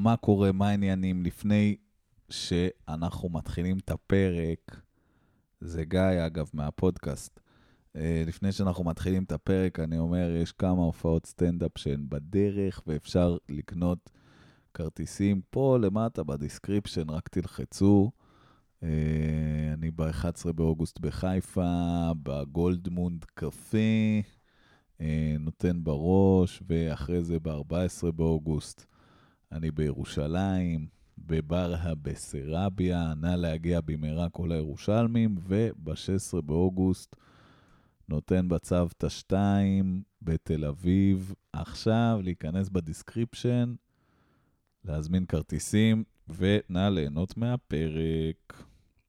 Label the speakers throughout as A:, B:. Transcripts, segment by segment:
A: מה קורה, מה העניינים לפני שאנחנו מתחילים את הפרק. זה גיא, אגב, מהפודקאסט. לפני שאנחנו מתחילים את הפרק, אני אומר, יש כמה הופעות סטנדאפ שהן בדרך, ואפשר לקנות כרטיסים פה למטה בדיסקריפשן, רק תלחצו. אני ב-11 באוגוסט בחיפה, בגולדמונד קפה, נותן בראש, ואחרי זה ב-14 באוגוסט אני בירושלים, בבר הבסרביה, נא להגיע במהרה כל הירושלמים, וב-16 באוגוסט נותן בצוותא 2 בתל אביב. עכשיו להיכנס בדיסקריפשן, להזמין כרטיסים, ונא ליהנות מהפרק.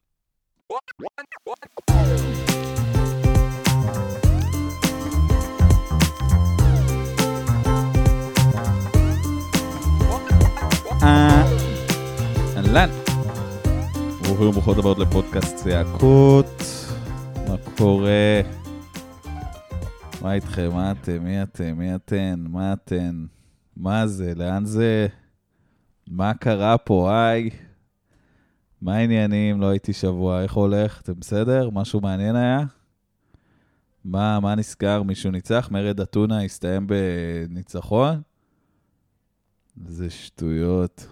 A: אהלן, ברוכים וברוכות הבאות לפודקאסט צעקות. מה קורה? מה איתכם? מה אתם? מי אתם? מי אתן? מה אתן? מה זה? לאן זה? מה קרה פה? היי, מה העניינים? לא הייתי שבוע, איך הולך? אתם בסדר? משהו מעניין היה? מה נסגר? מישהו ניצח? מרד אתונה הסתיים בניצחון? זה שטויות.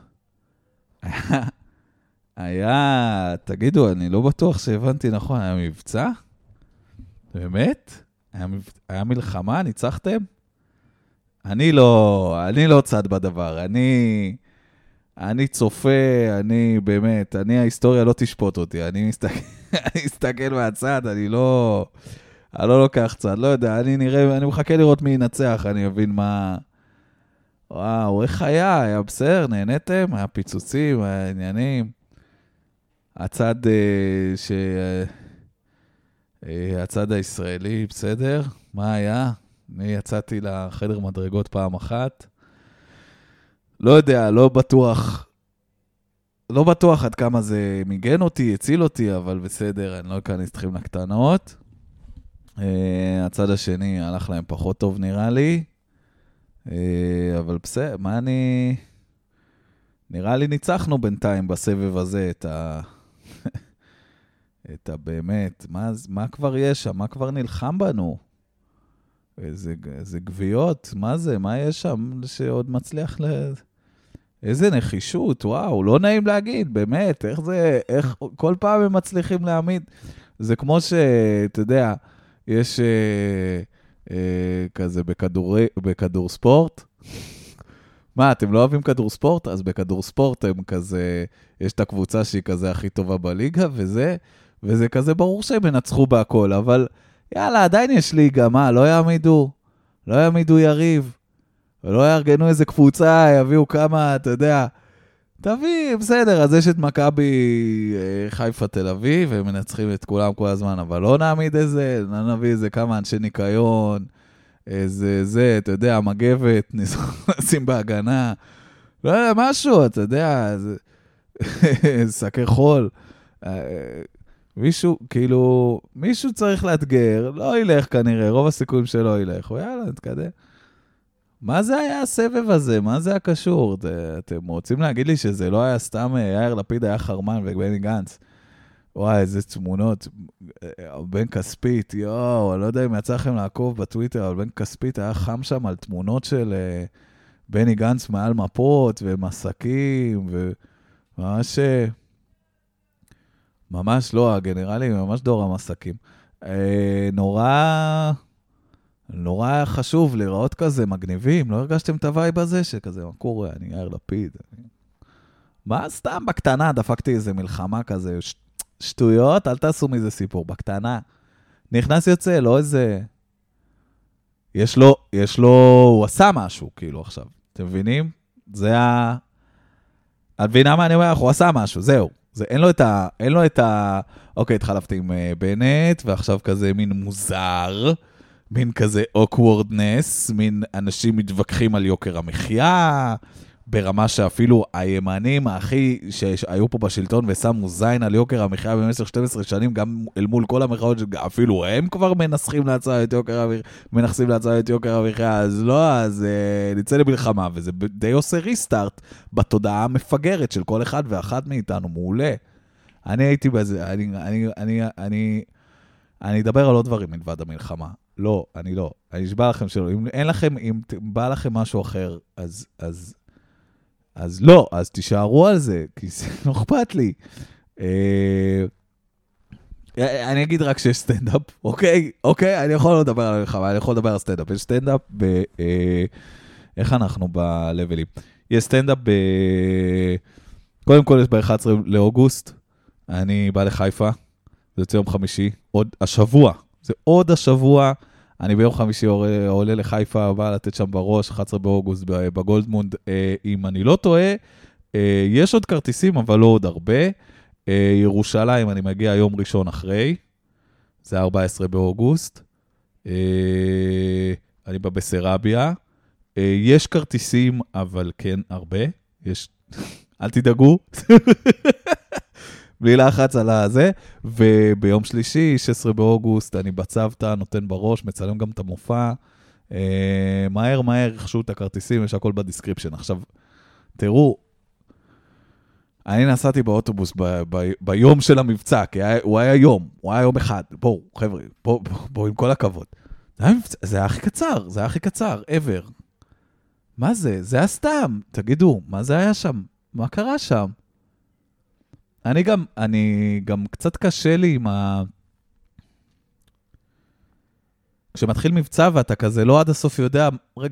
A: היה, תגידו, אני לא בטוח שהבנתי נכון, היה מבצע? באמת? היה מלחמה? ניצחתם? אני לא צד בדבר, אני צופה, באמת, ההיסטוריה לא תשפוט אותי, אני מסתכל מהצד, אני לא לוקח צד, לא יודע, אני מחכה לראות מי ינצח, אני אבין מה... וואו, איך היה בסדר, נהניתם? היה פיצוצים, היה עניינים. הצד הישראלי, בסדר? מה היה? אני יצאתי לחדר מדרגות פעם אחת. לא יודע, לא בטוח עד כמה זה מיגן אותי, הציל אותי, אבל בסדר, אני לא אכנס אתכם לקטנות. הצד השני הלך להם פחות טוב נראה לי. אבל בסדר, נראה לי ניצחנו בינתיים בסבב הזה את באמת, מה כבר יש שם? מה כבר נלחם בנו? איזה גוויות, מה זה? מה יש שם שעוד מצליח איזה נחישות, וואו, לא נעים להגיד, באמת, איך כל פעם הם מצליחים להעמיד? זה כמו שאתה יודע, יש כזה בכדור ספורט. מה, אתם לא אוהבים כדור ספורט? אז בכדור ספורט הם כזה, יש את הקבוצה שהיא כזה הכי טובה בליגה, וזה כזה ברור שהם ינצחו בהכל, אבל יאללה, עדיין יש ליגה, מה, לא יעמידו יריב, ולא יארגנו איזה קבוצה, יביאו כמה, אתה יודע, תביא, בסדר, אז יש את מכבי חיפה תל אביב, והם מנצחים את כולם כל הזמן, אבל לא נעמיד נביא איזה כמה אנשי ניקיון, איזה, אתה יודע, מגבת, נשים בהגנה, לא יודע, משהו, אתה יודע, סקר חול, מישהו צריך לאתגר, לא ילך כנראה, רוב הסיכויים שלא ילך, ויאללה, נתקדם. מה זה היה הסבב הזה? מה זה הקשור? אתם רוצים להגיד לי שזה לא היה סתם יאיר לפיד היה חרמן ובני גנץ? וואי, איזה תמונות. בן כספית, יואו, אני לא יודע אם יצא לכם לעקוב בטוויטר, אבל בן כספית היה חם שם על תמונות של בני גנץ מעל מפות ומסקים, ממש לא, הגנרלים, ממש דור המסקים. נורא חשוב לראות כזה מגניבים, לא הרגשתם את הווייב הזה שכזה, מה קורה, אני יאיר לפיד. מה סתם בקטנה, דפקתי איזה מלחמה כזה, שטויות, אל תעשו מזה סיפור, בקטנה. נכנס יוצא, לא איזה... יש לו, הוא עשה משהו, כאילו עכשיו, אתם מבינים? זה את מבינה מה אני אומר? הוא עשה משהו, זהו. אין לו את ה... אוקיי, התחלפתי עם בנט, ועכשיו כזה מין מוזר, מין כזה awkwardness, מין אנשים מתווכחים על יוקר המחיה, ברמה שאפילו הימנים הכי שהיו פה בשלטון ושמו זין על יוקר המחיה במשך 12 שנים, גם אל מול כל המחאות, אפילו הם כבר מנסים לעצור את יוקר המחיה, אז לא, אז נצא למלחמה, וזה די עושה ריסטארט בתודעה המפגרת של כל אחד ואחת מאיתנו, מעולה. אני הייתי בזה, אני אדבר על עוד דברים מלבד המלחמה. לא, אני לא. אני אשבע לכם שלא. אם בא לכם משהו אחר, אז לא, אז תישארו על זה, כי זה לא אכפת לי. אני אגיד רק שיש סטנדאפ, אוקיי? אני יכול לדבר על המלחמה, אני יכול לדבר על סטנדאפ. יש סטנדאפ איך אנחנו בלבלים? יש סטנדאפ קודם כל יש ב-11 לאוגוסט, אני בא לחיפה, זה יוצא יום חמישי, עוד השבוע, אני ביום חמישי עולה לחיפה, בא לתת שם בראש, 11 באוגוסט בגולדמונד, אם אני לא טועה, יש עוד כרטיסים, אבל לא עוד הרבה. ירושלים, אני מגיע יום ראשון אחרי, זה 14 באוגוסט, אני בא בסרביה, יש כרטיסים, אבל כן הרבה, יש, אל תדאגו, בלי לחץ על הזה, וביום שלישי, 16 באוגוסט, אני בצוותא, נותן בראש, מצלם גם את המופע, מהר, חשו את הכרטיסים, יש הכל בדיסקריפשן. עכשיו, תראו, אני נסעתי באוטובוס ביום של המבצע, כי הוא היה יום אחד, בואו, חבר'ה, בואו עם כל הכבוד. זה היה הכי קצר, ever. מה זה? זה היה סתם, תגידו, מה זה היה שם? מה קרה שם? אני גם קצת קשה לי עם כשמתחיל מבצע ואתה כזה לא עד הסוף יודע,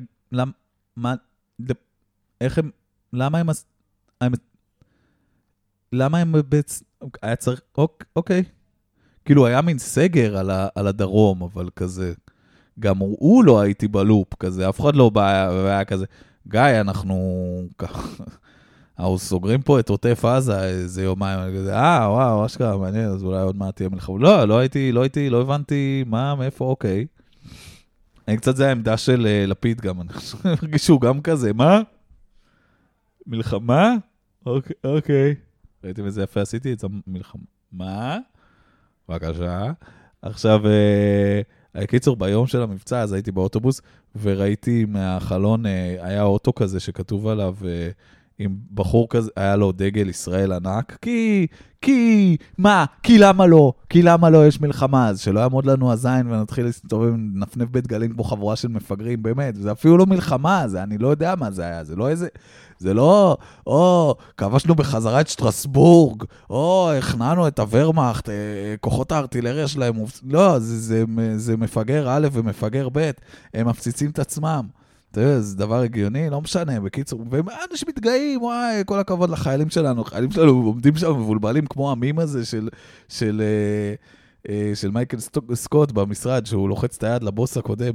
A: למה הם היה צריך, אוקיי. כאילו היה מין סגר על הדרום, אבל כזה, גם הוא לא הייתי בלופ כזה, אף אחד לא היה כזה, גיא, אנחנו סוגרים פה את עוטף עזה איזה יומיים, וואו, אשכרה, מעניין, אז אולי עוד מעט תהיה מלחמה. לא הבנתי מאיפה, אוקיי. אני קצת זה העמדה של לפיד גם, אני מרגישו גם כזה, מה? מלחמה? אוקיי. ראיתם איזה יפה עשיתי את המלחמה. מה? בבקשה. עכשיו, קיצור, ביום של המבצע, אז הייתי באוטובוס, וראיתי מהחלון, היה אוטו כזה שכתוב עליו, עם בחור כזה, היה לו דגל ישראל ענק, כי למה לא יש מלחמה, אז שלא יעמוד לנו הזין ונתחיל להסתובב, נפנף בית גלים כמו חבורה של מפגרים, באמת, זה אפילו לא מלחמה, אני לא יודע מה זה היה, זה לא, כבשנו בחזרה את שטרסבורג, הכנענו את הוורמאכט, כוחות הארטילריה שלהם, לא, זה מפגר א' ומפגר ב', הם מפציצים את עצמם. זה דבר הגיוני, לא משנה, בקיצור, ואנשים מתגאים, וואי, כל הכבוד לחיילים שלנו, החיילים שלנו עומדים שם מבולבלים, כמו המים הזה של מייקל סקוט במשרד, שהוא לוחץ את היד לבוס הקודם,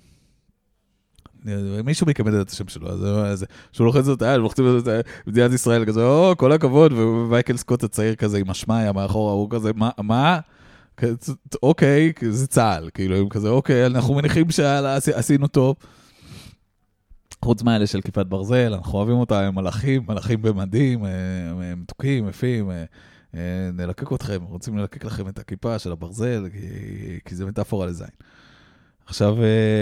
A: מישהו מכם את השם שלו, שהוא לוחץ את היד, ולוחצים את מדינת ישראל, כזה, כל הכבוד, ומייקל סקוט הצעיר כזה, עם השמיה מאחורה, הוא כזה, מה? אוקיי, זה צהל, כאילו, הם כזה, אוקיי, אנחנו מניחים שעשינו טוב, חוץ מהאלה של כיפת ברזל, אנחנו אוהבים אותה, הם מלאכים במדים, הם מתוקים, יפים, נלקק אתכם, רוצים ללקק לכם את הכיפה של הברזל, כי זה מטאפורה לזין. עכשיו,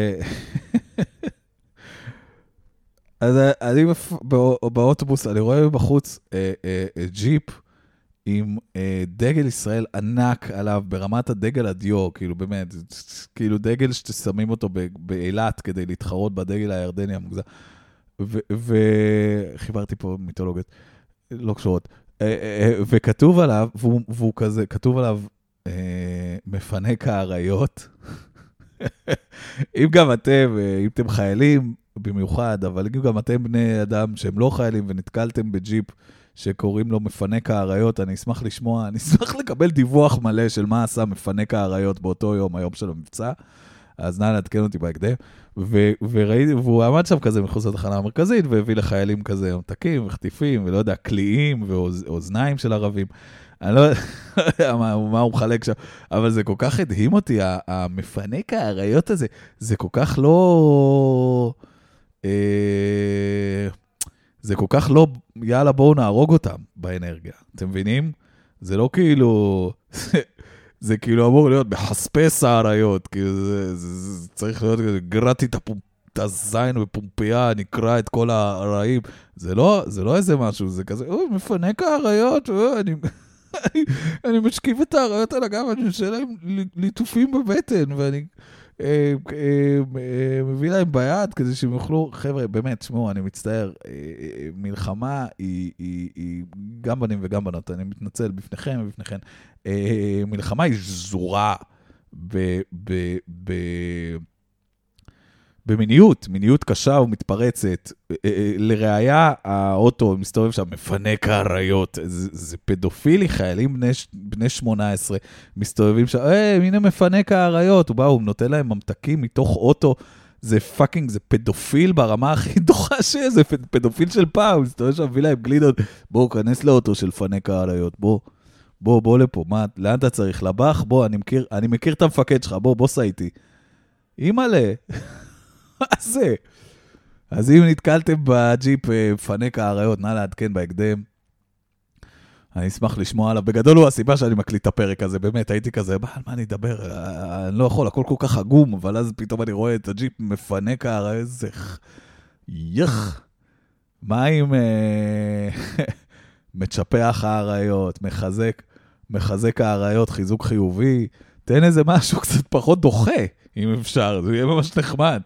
A: אז אני באוטובוס, אני רואה בחוץ ג'יפ עם דגל ישראל ענק עליו, ברמת הדגל הדיו, כאילו באמת, כאילו דגל ששמים אותו באילת כדי להתחרות בדגל הירדני המוגזם. וחיברתי פה מיתולוגיות, לא קשורות. וכתוב עליו, והוא כזה, כתוב עליו מפנק האריות. אם גם אתם חיילים במיוחד, אבל אם גם אתם בני אדם שהם לא חיילים ונתקלתם בג'יפ שקוראים לו מפנק האריות, אני אשמח לשמוע, אני אשמח לקבל דיווח מלא של מה עשה מפנק האריות באותו יום, היום של המבצע, אז נא לעדכן אותי בהקדם, וראיתי, והוא עמד שם כזה מחוץ לתחנה המרכזית, והביא לחיילים כזה מתקים וחטיפים, ולא יודע, קליעים ואוזניים של ערבים, אני לא יודע מה הוא מחלק שם, אבל זה כל כך הדהים אותי, המפנק האריות הזה, זה כל כך לא... זה כל כך לא, יאללה בואו נהרוג אותם באנרגיה, אתם מבינים? זה לא כאילו, זה כאילו אמור להיות מחספס האריות, כאילו זה צריך להיות גרעתי את הזין בפומפיה, נקרא את כל הרעים, זה לא איזה משהו, זה כזה, מפנק האריות, אני משכיב את האריות על הגב, אני עושה להם ליטופים בבטן, ואני מביא להם ביד, כדי שהם יוכלו, חבר'ה, באמת, שמעו, אני מצטער, מלחמה היא גם בנים וגם בנות, אני מתנצל בפניכם ובפניכם, מלחמה היא זורה במיניות קשה ומתפרצת. לראיה, האוטו מסתובב שם, מפנק האריות, זה פדופילי, חיילים בני 18, מסתובבים שם, הנה מפנק האריות, הוא נותן להם ממתקים מתוך אוטו, זה פאקינג, זה פדופיל ברמה הכי דוחה שזה, פדופיל של פעם, מסתובב שם, מביא להם גלידות, בואו, כנס לאוטו של פנק האריות, בוא לפה, לאן אתה צריך? לבח? בוא, אני מכיר את המפקד שלך, בוא סע איתי. אימאלה. מה זה? אז אם נתקלתם בג'יפ פנק האריות, נא לעדכן בהקדם. אני אשמח לשמוע עליו. בגדול הוא הסיבה שאני מקליט את הפרק הזה, באמת, הייתי כזה, על מה אני אדבר? אני לא יכול, הכל כל כך עגום, אבל אז פתאום אני רואה את הג'יפ מפנק האריות, זה יח. מה עם מצ'פח האריות, מחזק האריות, חיזוק חיובי, תן איזה משהו קצת פחות דוחה, אם אפשר, זה יהיה ממש נחמד.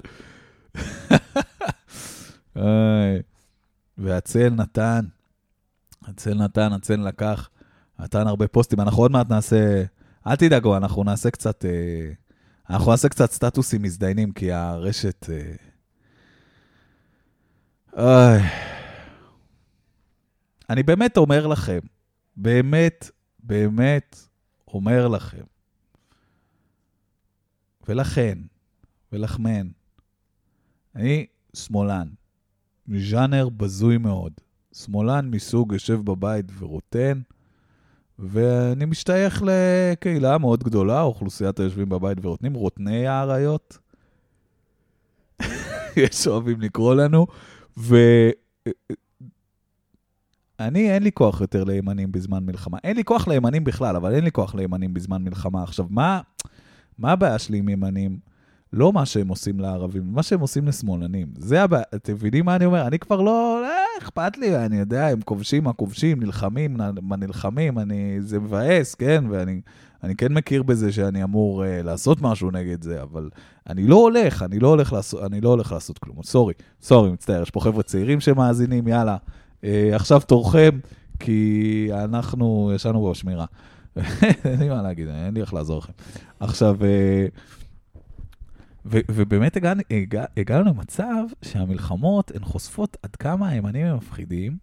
A: והצל נתן, הצל לקח, נתן הרבה פוסטים, אנחנו עוד מעט נעשה, אל תדאגו, אנחנו נעשה קצת סטטוסים מזדיינים, כי הרשת, אני באמת אומר לכם, באמת אומר לכם, ולכן, אני שמאלן, מז'אנר בזוי מאוד, שמאלן מסוג יושב בבית ורוטן, ואני משתייך לקהילה מאוד גדולה, אוכלוסיית היושבים בבית ורוטנים, רוטני האריות, יש אוהבים לקרוא לנו, אני אין לי כוח יותר לימנים בזמן מלחמה, אין לי כוח לימנים בכלל, אבל אין לי כוח לימנים בזמן מלחמה. עכשיו, מה הבעיה שלי עם ימנים? לא מה שהם עושים לערבים, מה שהם עושים לשמאלנים. זה הבעיה, אתם מבינים מה אני אומר? אני כבר לא, אכפת לי, אני יודע, הם כובשים, נלחמים, זה מבאס, כן? ואני כן מכיר בזה שאני אמור לעשות משהו נגד זה, אבל אני לא הולך לעשות כלום. סורי, מצטער, יש פה חבר'ה צעירים שמאזינים, יאללה. עכשיו תורכם, כי אנחנו ישנו בשמירה. אין לי מה להגיד, אין לי איך לעזור לכם. עכשיו, ובאמת הגענו למצב שהמלחמות הן חושפות עד כמה הימנים הם מפחידים,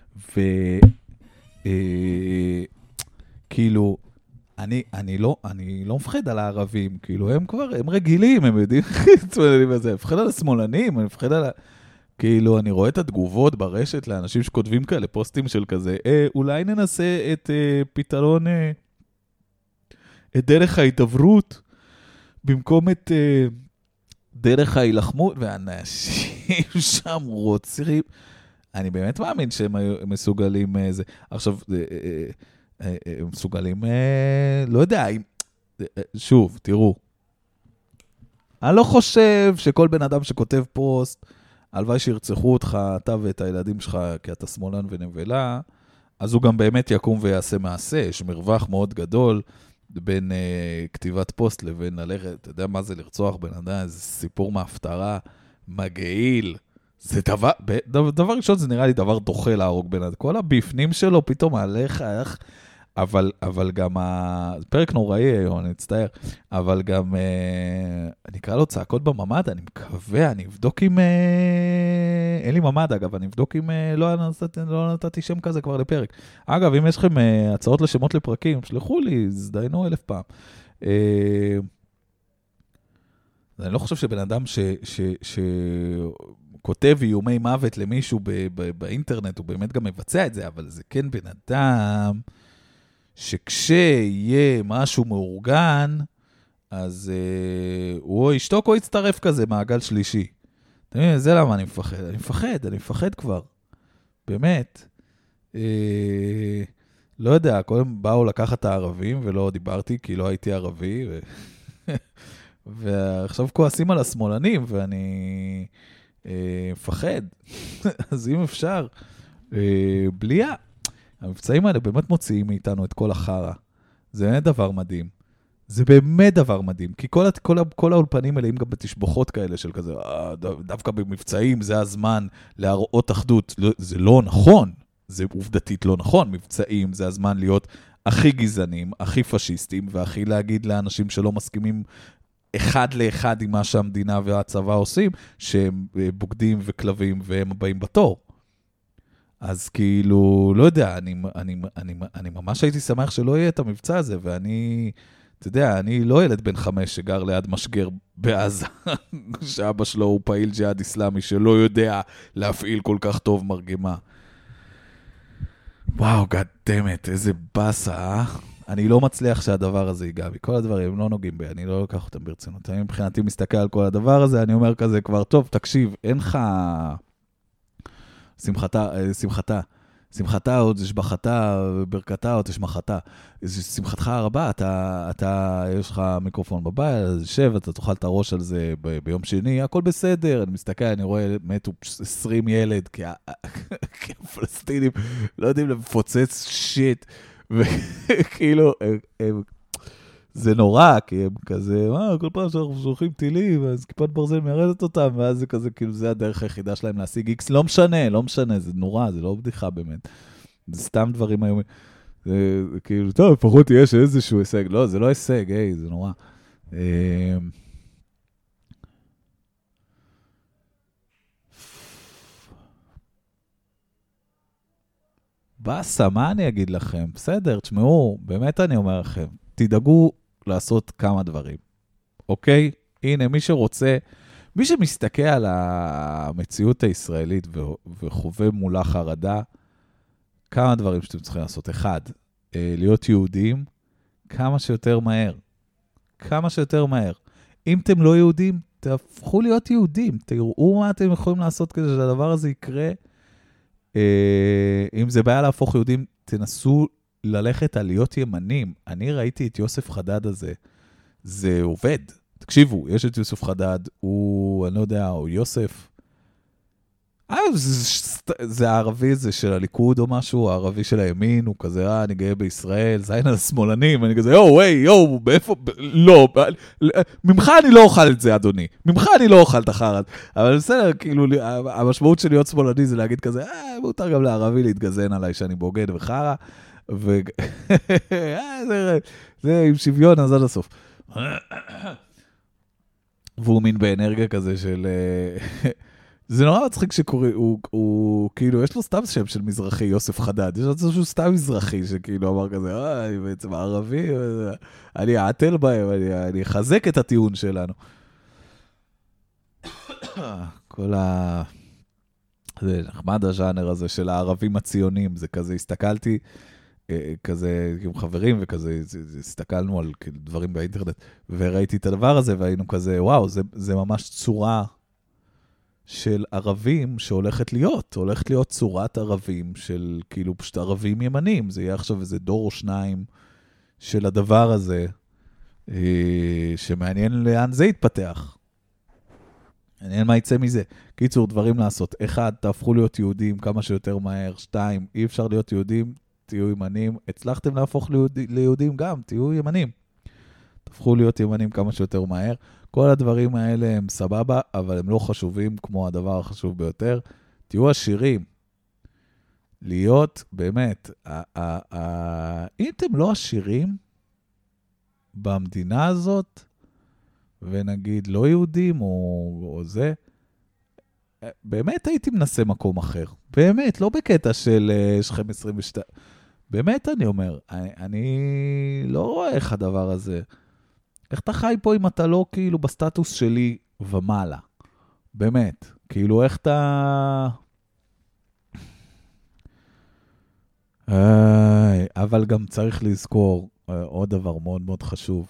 A: וכאילו, אני לא מפחד על הערבים, כאילו הם רגילים, הם יודעים, אני מפחד על השמאלנים, אני מפחד על כאילו, אני רואה את התגובות ברשת לאנשים שכותבים כאלה, פוסטים של כזה, אולי ננסה את פתרון, את דרך ההידברות, במקום את דרך ההילחמות, ואנשים שם רוצים, אני באמת מאמין שהם מסוגלים, עכשיו, הם מסוגלים, לא יודע, שוב, תראו, אני לא חושב שכל בן אדם שכותב פוסט, הלוואי שירצחו אותך, אתה ואת הילדים שלך, כי אתה שמאלן ונבלה, אז הוא גם באמת יקום ויעשה מעשה. יש מרווח מאוד גדול בין כתיבת פוסט לבין ללכת. אתה יודע מה זה לרצוח בן אדם? זה סיפור מהפטרה, מגעיל. זה דבר ראשון, זה נראה לי דבר דוחה להרוג בן אדם. כל הביפנים שלו פתאום עליך, אבל גם, פרק נוראי היום, אני אצטער, אבל גם, אני אקרא לו צעקות בממד, אני מקווה, אני אבדוק אם, אין לי ממד אגב, אני אבדוק אם לא נתתי שם כזה כבר לפרק. אגב, אם יש לכם הצעות לשמות לפרקים, שלחו לי, זדיינו 1000 פעם. אני לא חושב שבן אדם שכותב איומי מוות למישהו באינטרנט, הוא באמת גם מבצע את זה, אבל זה כן בן אדם שכשיהיה משהו מאורגן, אז הוא ישתוק או יצטרף כזה מעגל שלישי. אתם יודעים, זה למה אני מפחד. אני מפחד כבר. באמת, לא יודע, קודם באו לקחת את הערבים, ולא דיברתי, כי לא הייתי ערבי, ועכשיו כועסים על השמאלנים, ואני מפחד. אז אם אפשר, בלי המבצעים האלה באמת מוציאים מאיתנו את כל החרה. זה באמת דבר מדהים. זה באמת דבר מדהים, כי כל האולפנים מלאים גם בתשבוכות כאלה של כזה, דווקא במבצעים זה הזמן להראות אחדות. זה לא נכון, זה עובדתית לא נכון. מבצעים זה הזמן להיות הכי גזענים, הכי פשיסטים, והכי להגיד לאנשים שלא מסכימים אחד לאחד עם מה שהמדינה והצבא עושים, שהם בוגדים וכלבים והם הבאים בתור. אז כאילו, לא יודע, אני ממש הייתי שמח שלא יהיה את המבצע הזה, ואני, אתה יודע, אני לא ילד בן 5 שגר ליד משגר בעזה, שאבא שלו הוא פעיל ג'יהאד אסלאמי, שלא יודע להפעיל כל כך טוב מרגמה. וואו, גדמת, איזה בסה, אני לא מצליח שהדבר הזה ייגע בי. כל הדברים הם לא נוגעים בי, אני לא לוקח אותם ברצינות. אני מבחינתי מסתכל על כל הדבר הזה, אני אומר כזה כבר, טוב, תקשיב, אין לך שמחתה עוד תשבחתה, ברכתה עוד תשמחתה. שמחתך הרבה, יש לך מיקרופון בבית, שב, אתה תאכל את הראש על זה ביום שני, הכל בסדר. אני מסתכל, אני רואה, מתו 20 ילד, כי הפלסטינים לא יודעים לפוצץ שיט, וכאילו, זה נורא, כי הם כזה, כל פעם שאנחנו שולחים טילים, אז כיפת ברזל מיירדת אותם, ואז זה כזה, כאילו, זה הדרך היחידה שלהם להשיג איקס. לא משנה, זה נורא, זה לא בדיחה באמת. זה סתם דברים היום. זה כאילו, טוב, לפחות יש איזשהו הישג. לא, זה לא הישג, זה נורא. בסה, מה אני אגיד לכם? בסדר, תשמעו, באמת אני אומר לכם, תדאגו לעשות כמה דברים, אוקיי? הנה, מי שרוצה, מי שמסתכל על המציאות הישראלית וחווה מולה חרדה, כמה דברים שאתם צריכים לעשות. אחד, להיות יהודים כמה שיותר מהר. כמה שיותר מהר. אם אתם לא יהודים, תהפכו להיות יהודים. תראו מה אתם יכולים לעשות כדי שהדבר הזה יקרה. אם זה בעיה להפוך יהודים, תנסו ללכת על להיות ימנים. אני ראיתי את יוסף חדד הזה. זה עובד. תקשיבו, יש את יוסף חדד, הוא, אני לא יודע, הוא יוסף. זה הערבי הזה של הליכוד או משהו, הערבי של הימין, הוא כזה, אני גאה בישראל, זין על השמאלנים, אני כזה, יואו, מאיפה, לא, ממך אני לא אוכל את זה, אדוני, ממך אני לא אוכל את החרד, אבל בסדר, כאילו, המשמעות של להיות שמאלני זה להגיד כזה, מותר גם לערבי להתגזן עליי שאני בוגד וחרה, זה עם שוויון, אז עד הסוף. והוא מין באנרגיה כזה של... זה נורא מצחיק שקורא, הוא כאילו, יש לו סתם שם של מזרחי, יוסף חדד, יש לו איזשהו סתם מזרחי שכאילו אמר כזה, אני בעצם ערבי, אני אעתל בהם, אני אחזק את הטיעון שלנו. כל זה נחמד הז'אנר הזה של הערבים הציונים, זה כזה, הסתכלתי, כזה עם חברים וכזה, הסתכלנו על דברים באינטרנט, וראיתי את הדבר הזה, והיינו כזה, וואו, זה ממש צורה של ערבים שהולכת להיות צורת ערבים של כאילו פשוט ערבים ימנים, זה יהיה עכשיו איזה דור או שניים של הדבר הזה, שמעניין לאן זה יתפתח. מעניין מה יצא מזה. קיצור, דברים לעשות. 1, תהפכו להיות יהודים כמה שיותר מהר. 2, אי אפשר להיות יהודים, תהיו ימנים. הצלחתם להפוך ליהודים גם, תהיו ימנים. תהפכו להיות ימנים כמה שיותר מהר. כל הדברים האלה הם סבבה, אבל הם לא חשובים כמו הדבר החשוב ביותר. תהיו עשירים. להיות, באמת, אם אתם לא עשירים במדינה הזאת, ונגיד לא יהודים או זה, באמת הייתי מנסה מקום אחר. באמת, לא בקטע של שכם 22. באמת אני אומר, אני לא רואה איך הדבר הזה. איך אתה חי פה אם אתה לא כאילו בסטטוס שלי ומעלה? באמת. כאילו איך אתה... אבל גם צריך לזכור עוד דבר מאוד מאוד חשוב.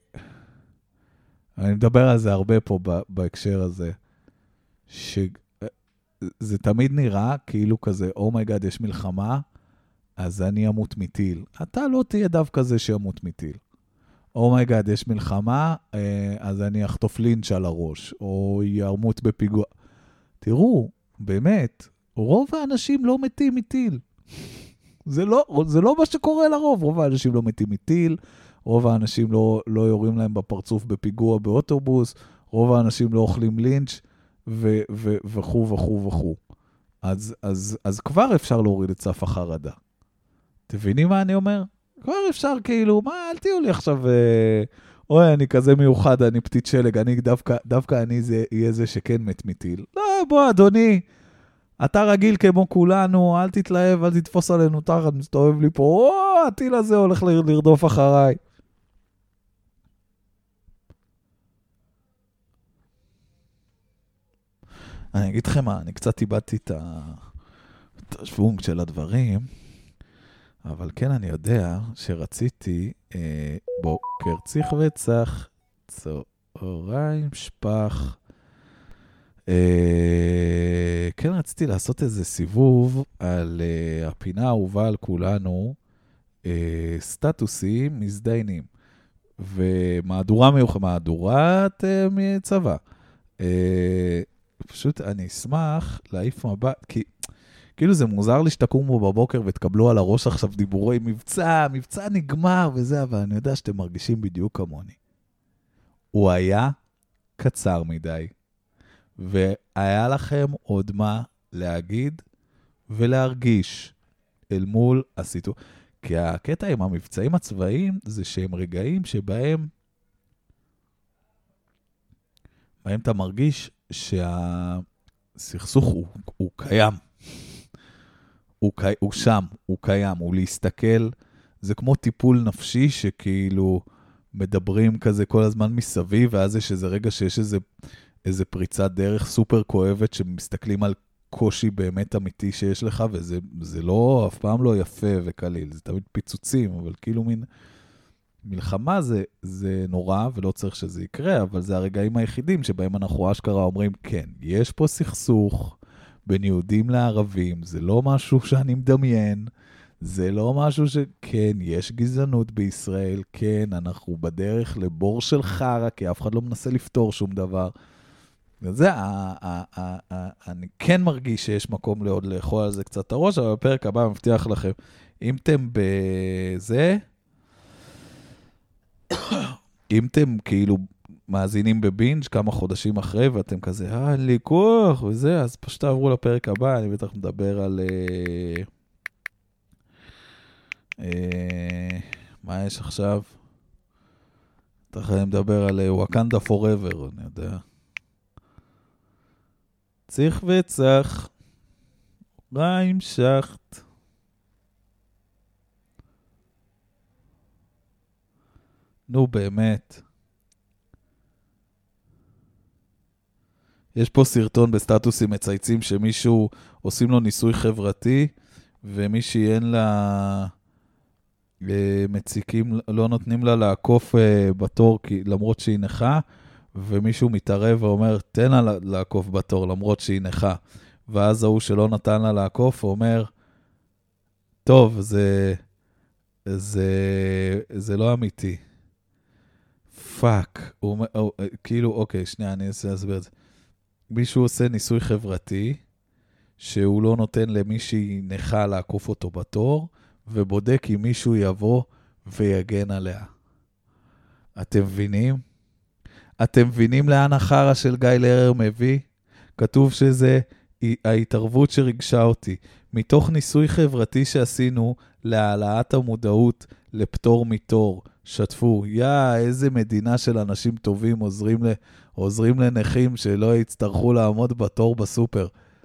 A: אני מדבר על זה הרבה פה בהקשר הזה. זה תמיד נראה כאילו כזה, אומייגאד, יש מלחמה, אז אני אמות מטיל. אתה לא תהיה דווקא זה שימות מטיל. אומייגאד, יש מלחמה, אז אני אחטוף לינץ' על הראש, או ירמות בפיגוע. תראו, באמת, רוב האנשים לא מתים מטיל. זה לא מה שקורה לרוב. רוב האנשים לא מתים מטיל, רוב האנשים לא יורים להם בפרצוף בפיגוע באוטובוס, רוב האנשים לא אוכלים לינץ' וכו' וכו' וכו'. אז כבר אפשר להוריד את סף החרדה. תביני מה אני אומר? כבר אפשר כאילו, מה, אל תהיו לי עכשיו, אוי, אני כזה מיוחד, אני פתית שלג, דווקא אני יהיה זה שכן מת מטיל. לא, בוא, אדוני, אתה רגיל כמו כולנו, אל תתלהב, אל תתפוס עלינו תחת, מסתובב לי פה, הטיל הזה הולך לרדוף אחריי. אני אגיד לכם מה, אני קצת איבדתי את השוונג של הדברים, אבל כן אני יודע שרציתי בוקר צריך וצח, צהריים שפח, כן רציתי לעשות איזה סיבוב על הפינה האהובה על כולנו, סטטוסים מזדיינים, ומהדורה מיוחדת, מהדורת מצבא. פשוט אני אשמח להעיף מבט, כי כאילו זה מוזר לי שתקומו בבוקר ותקבלו על הראש עכשיו דיבורי מבצע נגמר וזה, אבל אני יודע שאתם מרגישים בדיוק כמוני. הוא היה קצר מדי, והיה לכם עוד מה להגיד ולהרגיש אל מול הסיטואציה. כי הקטע עם המבצעים הצבאיים זה שהם רגעים שבהם אתה מרגיש שהסכסוך הוא קיים. הוא שם, הוא קיים, הוא להסתכל, זה כמו טיפול נפשי שכאילו מדברים כזה כל הזמן מסביב, ואז יש איזה רגע שיש איזה פריצת דרך סופר כואבת שמסתכלים על קושי באמת אמיתי שיש לך, וזה לא, אף פעם לא יפה וקליל, זה תמיד פיצוצים, אבל כאילו מין מלחמה זה נורא ולא צריך שזה יקרה, אבל זה הרגעים היחידים שבהם אנחנו אשכרה אומרים, כן, יש פה סכסוך בין יהודים לערבים, זה לא משהו שאני מדמיין, זה לא משהו שכן, יש גזענות בישראל, כן, אנחנו בדרך לבור של חרה, כי אף אחד לא מנסה לפתור שום דבר. וזה, אני כן מרגיש שיש מקום לעוד לאכול על זה קצת הראש, אבל בפרק הבא מבטיח לכם, אם אתם בזה, אם אתם כאילו מאזינים בבינג' כמה חודשים אחרי, ואתם כזה, אין לי כוח וזה, אז פשוט תעברו לפרק הבא, אני בטח מדבר על... מה יש עכשיו? בטח אני מדבר על Wakanda Forever, אני יודע. צריך וצח, ריים שחט. נו באמת. יש פה סרטון בסטטוסים מצייצים שמישהו עושים לו ניסוי חברתי, ומישהי אין לה מציקים, לא נותנים לה לעקוף בתור למרות שהיא נכה, ומישהו מתערב ואומר, תן לה לעקוף בתור למרות שהיא נכה. ואז ההוא שלא נתן לה לעקוף ואומר, טוב, זה לא אמיתי. פאק. כאילו, אוקיי, שנייה, אני אסביר את זה. מישהו עושה ניסוי חברתי, שהוא לא נותן למישהי נכה לעקוף אותו בתור, ובודק אם מישהו יבוא ויגן עליה. אתם מבינים? אתם מבינים לאן החרה של גיא לרר מביא? כתוב שזה ההתערבות שרגשה אותי. מתוך ניסוי חברתי שעשינו להעלאת המודעות לפטור מתור. שתפו, איזה מדינה של אנשים טובים עוזרים לנכים שלא יצטרכו לעמוד בתור בסופר.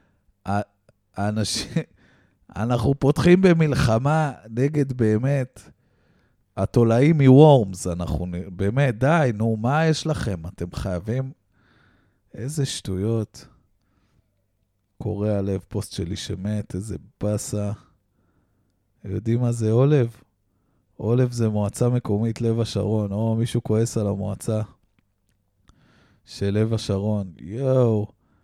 A: אנחנו פותחים במלחמה נגד באמת התולעים מוורמס, אנחנו באמת, די, נו, מה יש לכם? אתם חייבים, איזה שטויות. קורא הלב פוסט שלי שמת, איזה בסה. יודעים מה זה עולב? עולב זה מועצה מקומית לב השרון, או מישהו כועס על המועצה של לב השרון, יואו.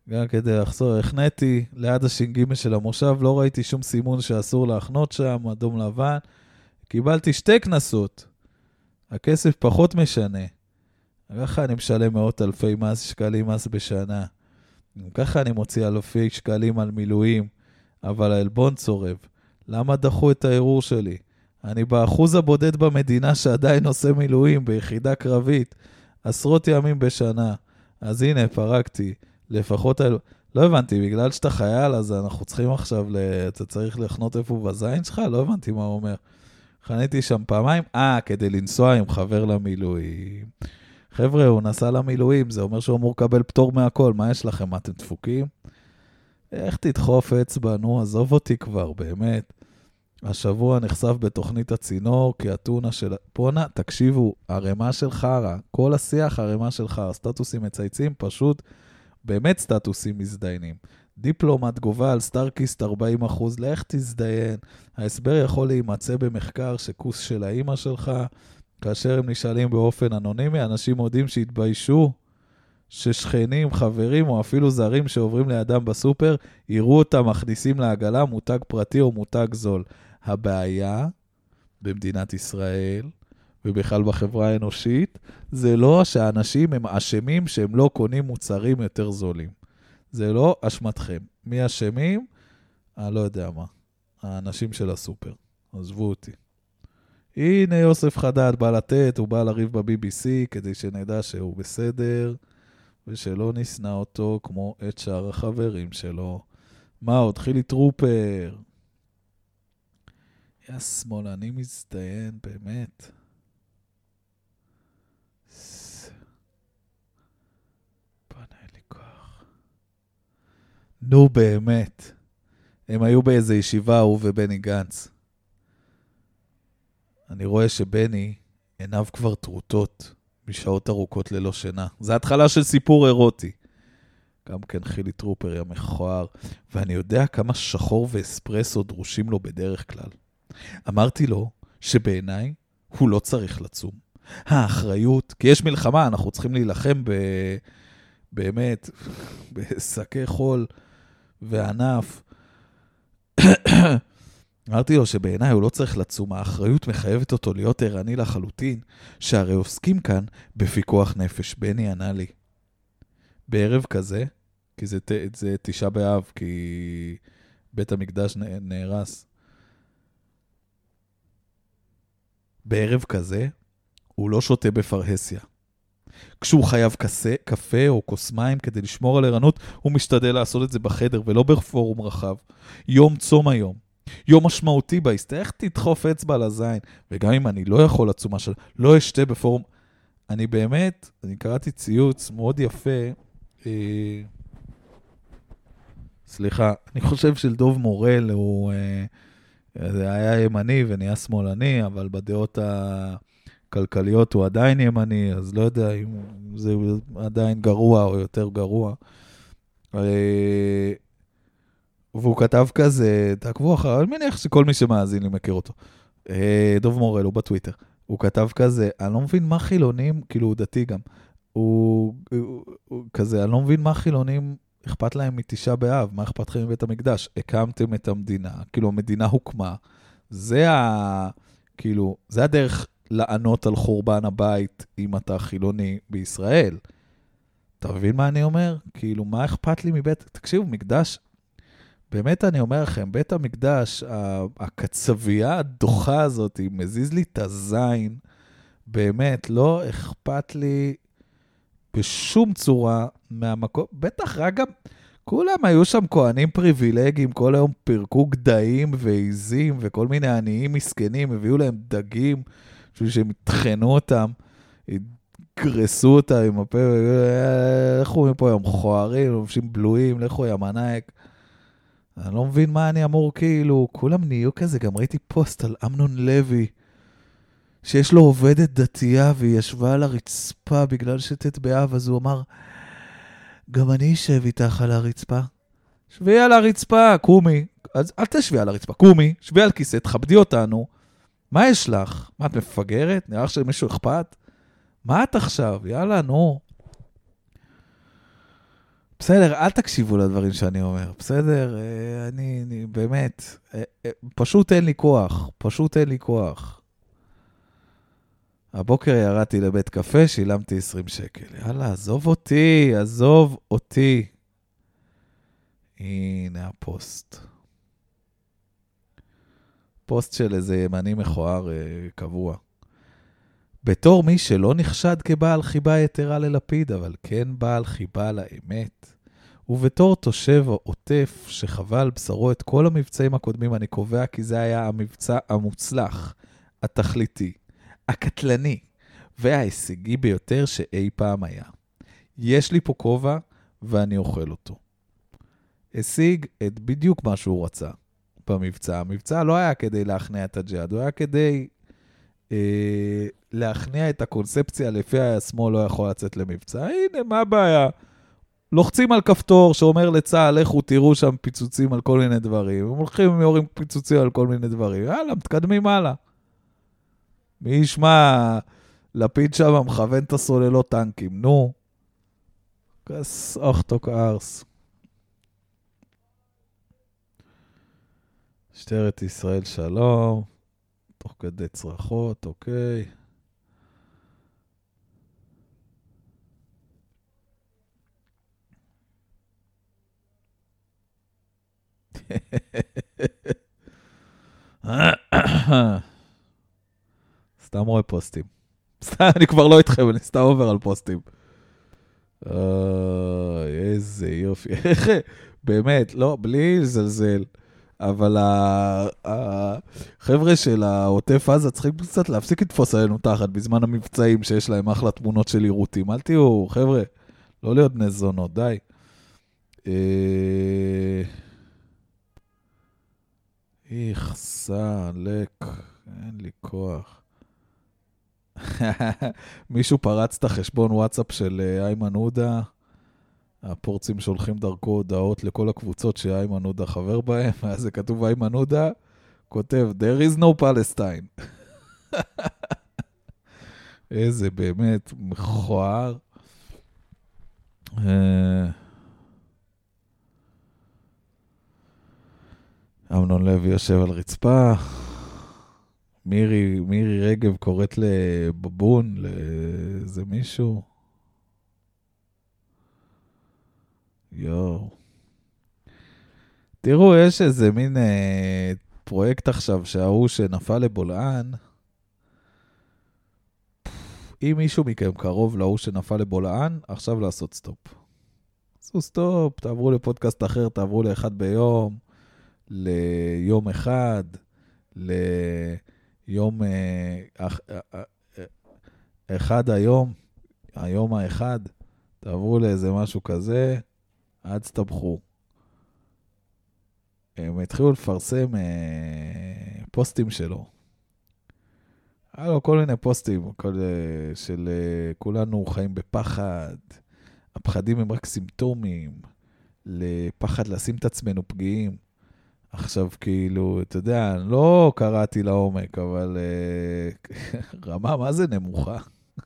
A: גם כדי לחזור, הכנתי ליד הש"ג של המושב, לא ראיתי שום סימון שאסור להכנות שם, אדום לבן. קיבלתי 2 כנסות. הכסף פחות משנה. ככה אני משלם מאות אלפי שקלים מס בשנה. ככה אני מוציא אלפי שקלים על מילואים, אבל העלבון צורב. למה דחו את הערעור שלי? אני באחוז הבודד במדינה שעדיין עושה מילואים ביחידה קרבית, עשרות ימים בשנה. אז הנה, פרקתי. לפחות לא הבנתי, בגלל שאתה חייל, אז אנחנו צריכים עכשיו, אתה צריך לחנות איפה בזין שלך? לא הבנתי מה הוא אומר. חניתי שם פעמיים, כדי לנסוע עם חבר למילואים. חבר'ה, הוא נסע למילואים, זה אומר שהוא אמור לקבל פטור מהכל. מה יש לכם? מה, אתם דפוקים? איך תדחוף אצבע? נו, עזוב אותי כבר, באמת. השבוע נחשף בתוכנית הצינור, כי הטונה של... פונה, תקשיבו, הרמה של חרה, כל השיח הרמה של חרה, סטטוסים מצייצים, פשוט באמת סטטוסים מזדיינים. דיפלומט גובה על סטארקיסט 40%, לך תזדיין. ההסבר יכול להימצא במחקר שכוס של האמא שלך, כאשר הם נשאלים באופן אנונימי, אנשים מודים שהתביישו, ששכנים, חברים או אפילו זרים שעוברים לידם בסופר, יראו אותם מכניסים לעגלה מותג פרטי או מותג זול. הבעיה במדינת ישראל, ובכלל בחברה האנושית, זה לא שהאנשים הם אשמים שהם לא קונים מוצרים יותר זולים. זה לא אשמתכם. מי אשמים? אני לא יודע מה. האנשים של הסופר. עזבו אותי. הנה יוסף חדד בא לתת, הוא בא לריב ב-BBC כדי שנדע שהוא בסדר, ושלא נסנע אותו כמו את שאר החברים שלו. מה עוד? חילי טרופר. יא שמאלני מזדיין, באמת. בנה לי כוח. נו באמת. הם היו באיזו ישיבה, הוא ובני גנץ. אני רואה שבני עיניו כבר טרוטות משעות ארוכות ללא שינה. זה התחלה של סיפור אירוטי. גם כן חילי טרופר היה מכוער, ואני יודע כמה שחור ואספרסו דרושים לו בדרך כלל. אמרתי לו שבעיניי הוא לא צריך לצום. האחריות, כי יש מלחמה, אנחנו צריכים להילחם באמת בשקי חול וענף. אמרתי לו שבעיניי הוא לא צריך לצום, האחריות מחייבת אותו להיות ערני לחלוטין, שהרי עוסקים כאן בפיקוח נפש. בני ענה לי, בערב כזה, כי זה 9 באב, כי בית המקדש נהרס, בערב כזה הוא לא שותה בפרהסיה. כשהוא חייב קפה או כוס מים כדי לשמור על ערנות, הוא משתדל לעשות את זה בחדר ולא בפורום רחב. יום צום היום. יום משמעותי בהסתר, איך תדחוף אצבע לזין? וגם אם אני לא יכול לצומה של, לא אשתה בפורום. אני באמת, אני קראתי ציוץ מאוד יפה, סליחה, אני חושב של דוב מורל, הוא היה ימני ונהיה שמאלני, אבל בדעות הכלכליות הוא עדיין ימני, אז לא יודע אם זה עדיין גרוע או יותר גרוע. והוא כתב כזה, תעקבו אחר, אני מניח שכל מי שמאזין לי מכיר אותו. דוב מורל, הוא בטוויטר. הוא כתב כזה, אני לא מבין מה חילונים, כאילו הוא דתי גם, הוא כזה, אני לא מבין מה חילונים אכפת להם מתשעה באב, מה אכפת לכם מבית המקדש? הקמתם את המדינה, כאילו המדינה הוקמה, זה הדרך לענות על חורבן הבית אם אתה חילוני בישראל. אתה מבין מה אני אומר? כאילו, מה אכפת לי מבית, תקשיבו, מקדש, באמת אני אומר לכם, בית המקדש, הקצבייה הדוחה הזאת, היא מזיז לי את הזין, באמת, לא אכפת לי בשום צורה מהמקום, בטח רק גם, כולם היו שם כהנים פריבילגיים, כל היום פרקו גדיים ועיזים, וכל מיני עניים מסכנים, הביאו להם דגים, בשביל שהם התחנו אותם, גרסו אותם עם הפה, לכו מפה היום חוערים, לובשים בלויים, לכו ים ענק, אני לא מבין מה אני אמור כאילו, כולם נהיו כזה, גם ראיתי פוסט על אמנון לוי, שיש לו עובדת דתייה, והיא ישבה על הרצפה בגלל שתת באב, אז הוא אמר, גם אני אשב איתך על הרצפה. שבי על הרצפה, קומי. אז אל תשבי על הרצפה, קומי, שבי על כיסא, תכבדי אותנו. מה יש לך? מה, את מפגרת? נראה שמישהו אכפת? מה את עכשיו? יאללה, נו. בסדר, אל תקשיבו לדברים שאני אומר, בסדר? אני באמת, פשוט אין לי כוח, פשוט אין לי כוח. הבוקר ירדתי לבית קפה, שילמתי 20 שקל. יאללה, עזוב אותי, עזוב אותי. הנה הפוסט. פוסט של איזה ימני מכוער קבוע. בתור מי שלא נחשד כבעל חיבה יתרה ללפיד, אבל כן בעל חיבה לאמת, ובתור תושב העוטף שחווה על בשרו את כל המבצעים הקודמים, אני קובע כי זה היה המבצע המוצלח, התכליתי, הקטלני וההישגי ביותר שאי פעם היה. יש לי פה כובע ואני אוכל אותו. השיג את בדיוק מה שהוא רצה במבצע. המבצע לא היה כדי להכניע את הג'יהאד, הוא היה כדי להכניע את הקונספציה לפי השמאל לא יכול לצאת למבצע. הנה, מה הבעיה? לוחצים על כפתור שאומר לצה"ל, לכו תראו שם פיצוצים על כל מיני דברים. הם הולכים ויורים פיצוצים על כל מיני דברים. יאללה, מתקדמים הלאה. מי ישמע, לפיד שם מכוון את הסוללות טנקים. נו. כס אוכטוק ארס. משטרת ישראל שלום. תוך כדי צרחות, אוקיי. סתם רואה פוסטים. סתם, אני כבר לא איתכם, אני סתם עובר על פוסטים. איזה יופי. באמת, לא, בלי לזלזל. אבל החבר'ה של העוטף עזה צריכים קצת להפסיק לתפוס עלינו תחת בזמן המבצעים שיש להם אחלה תמונות של עירותים. אל תהיו, חבר'ה, לא להיות בני זונות, די. סלק, אין לי כוח. מישהו פרץ את החשבון וואטסאפ של איימן עודה, הפורצים שולחים דרכו הודעות לכל הקבוצות שאיימן עודה חבר בהם, אז זה כתוב איימן עודה, כותב, there is no Palestine. איזה באמת מכוער. אמנון לוי יושב על רצפה, מירי רגב קוראת לבבון, לאיזה מישהו. יואו. תראו, יש איזה מין פרויקט עכשיו שההוא שנפל לבולען. אם מישהו מכם קרוב להוא שנפל לבולען, עכשיו לעשות סטופ. עשו סטופ, תעברו לפודקאסט אחר, תעברו לאחד ביום, ליום אחד, ליום אחד היום האחד, תעברו לאיזה משהו כזה, עד סתבחו. הם התחילו לפרסם פוסטים שלו. היה לו כל מיני פוסטים של כולנו חיים בפחד. הפחדים הם רק סימפטומים. לפחד לשים את עצמנו פגיעים. עכשיו כאילו, אתה יודע, לא קראתי לעומק, אבל רמה, מה זה נמוכה?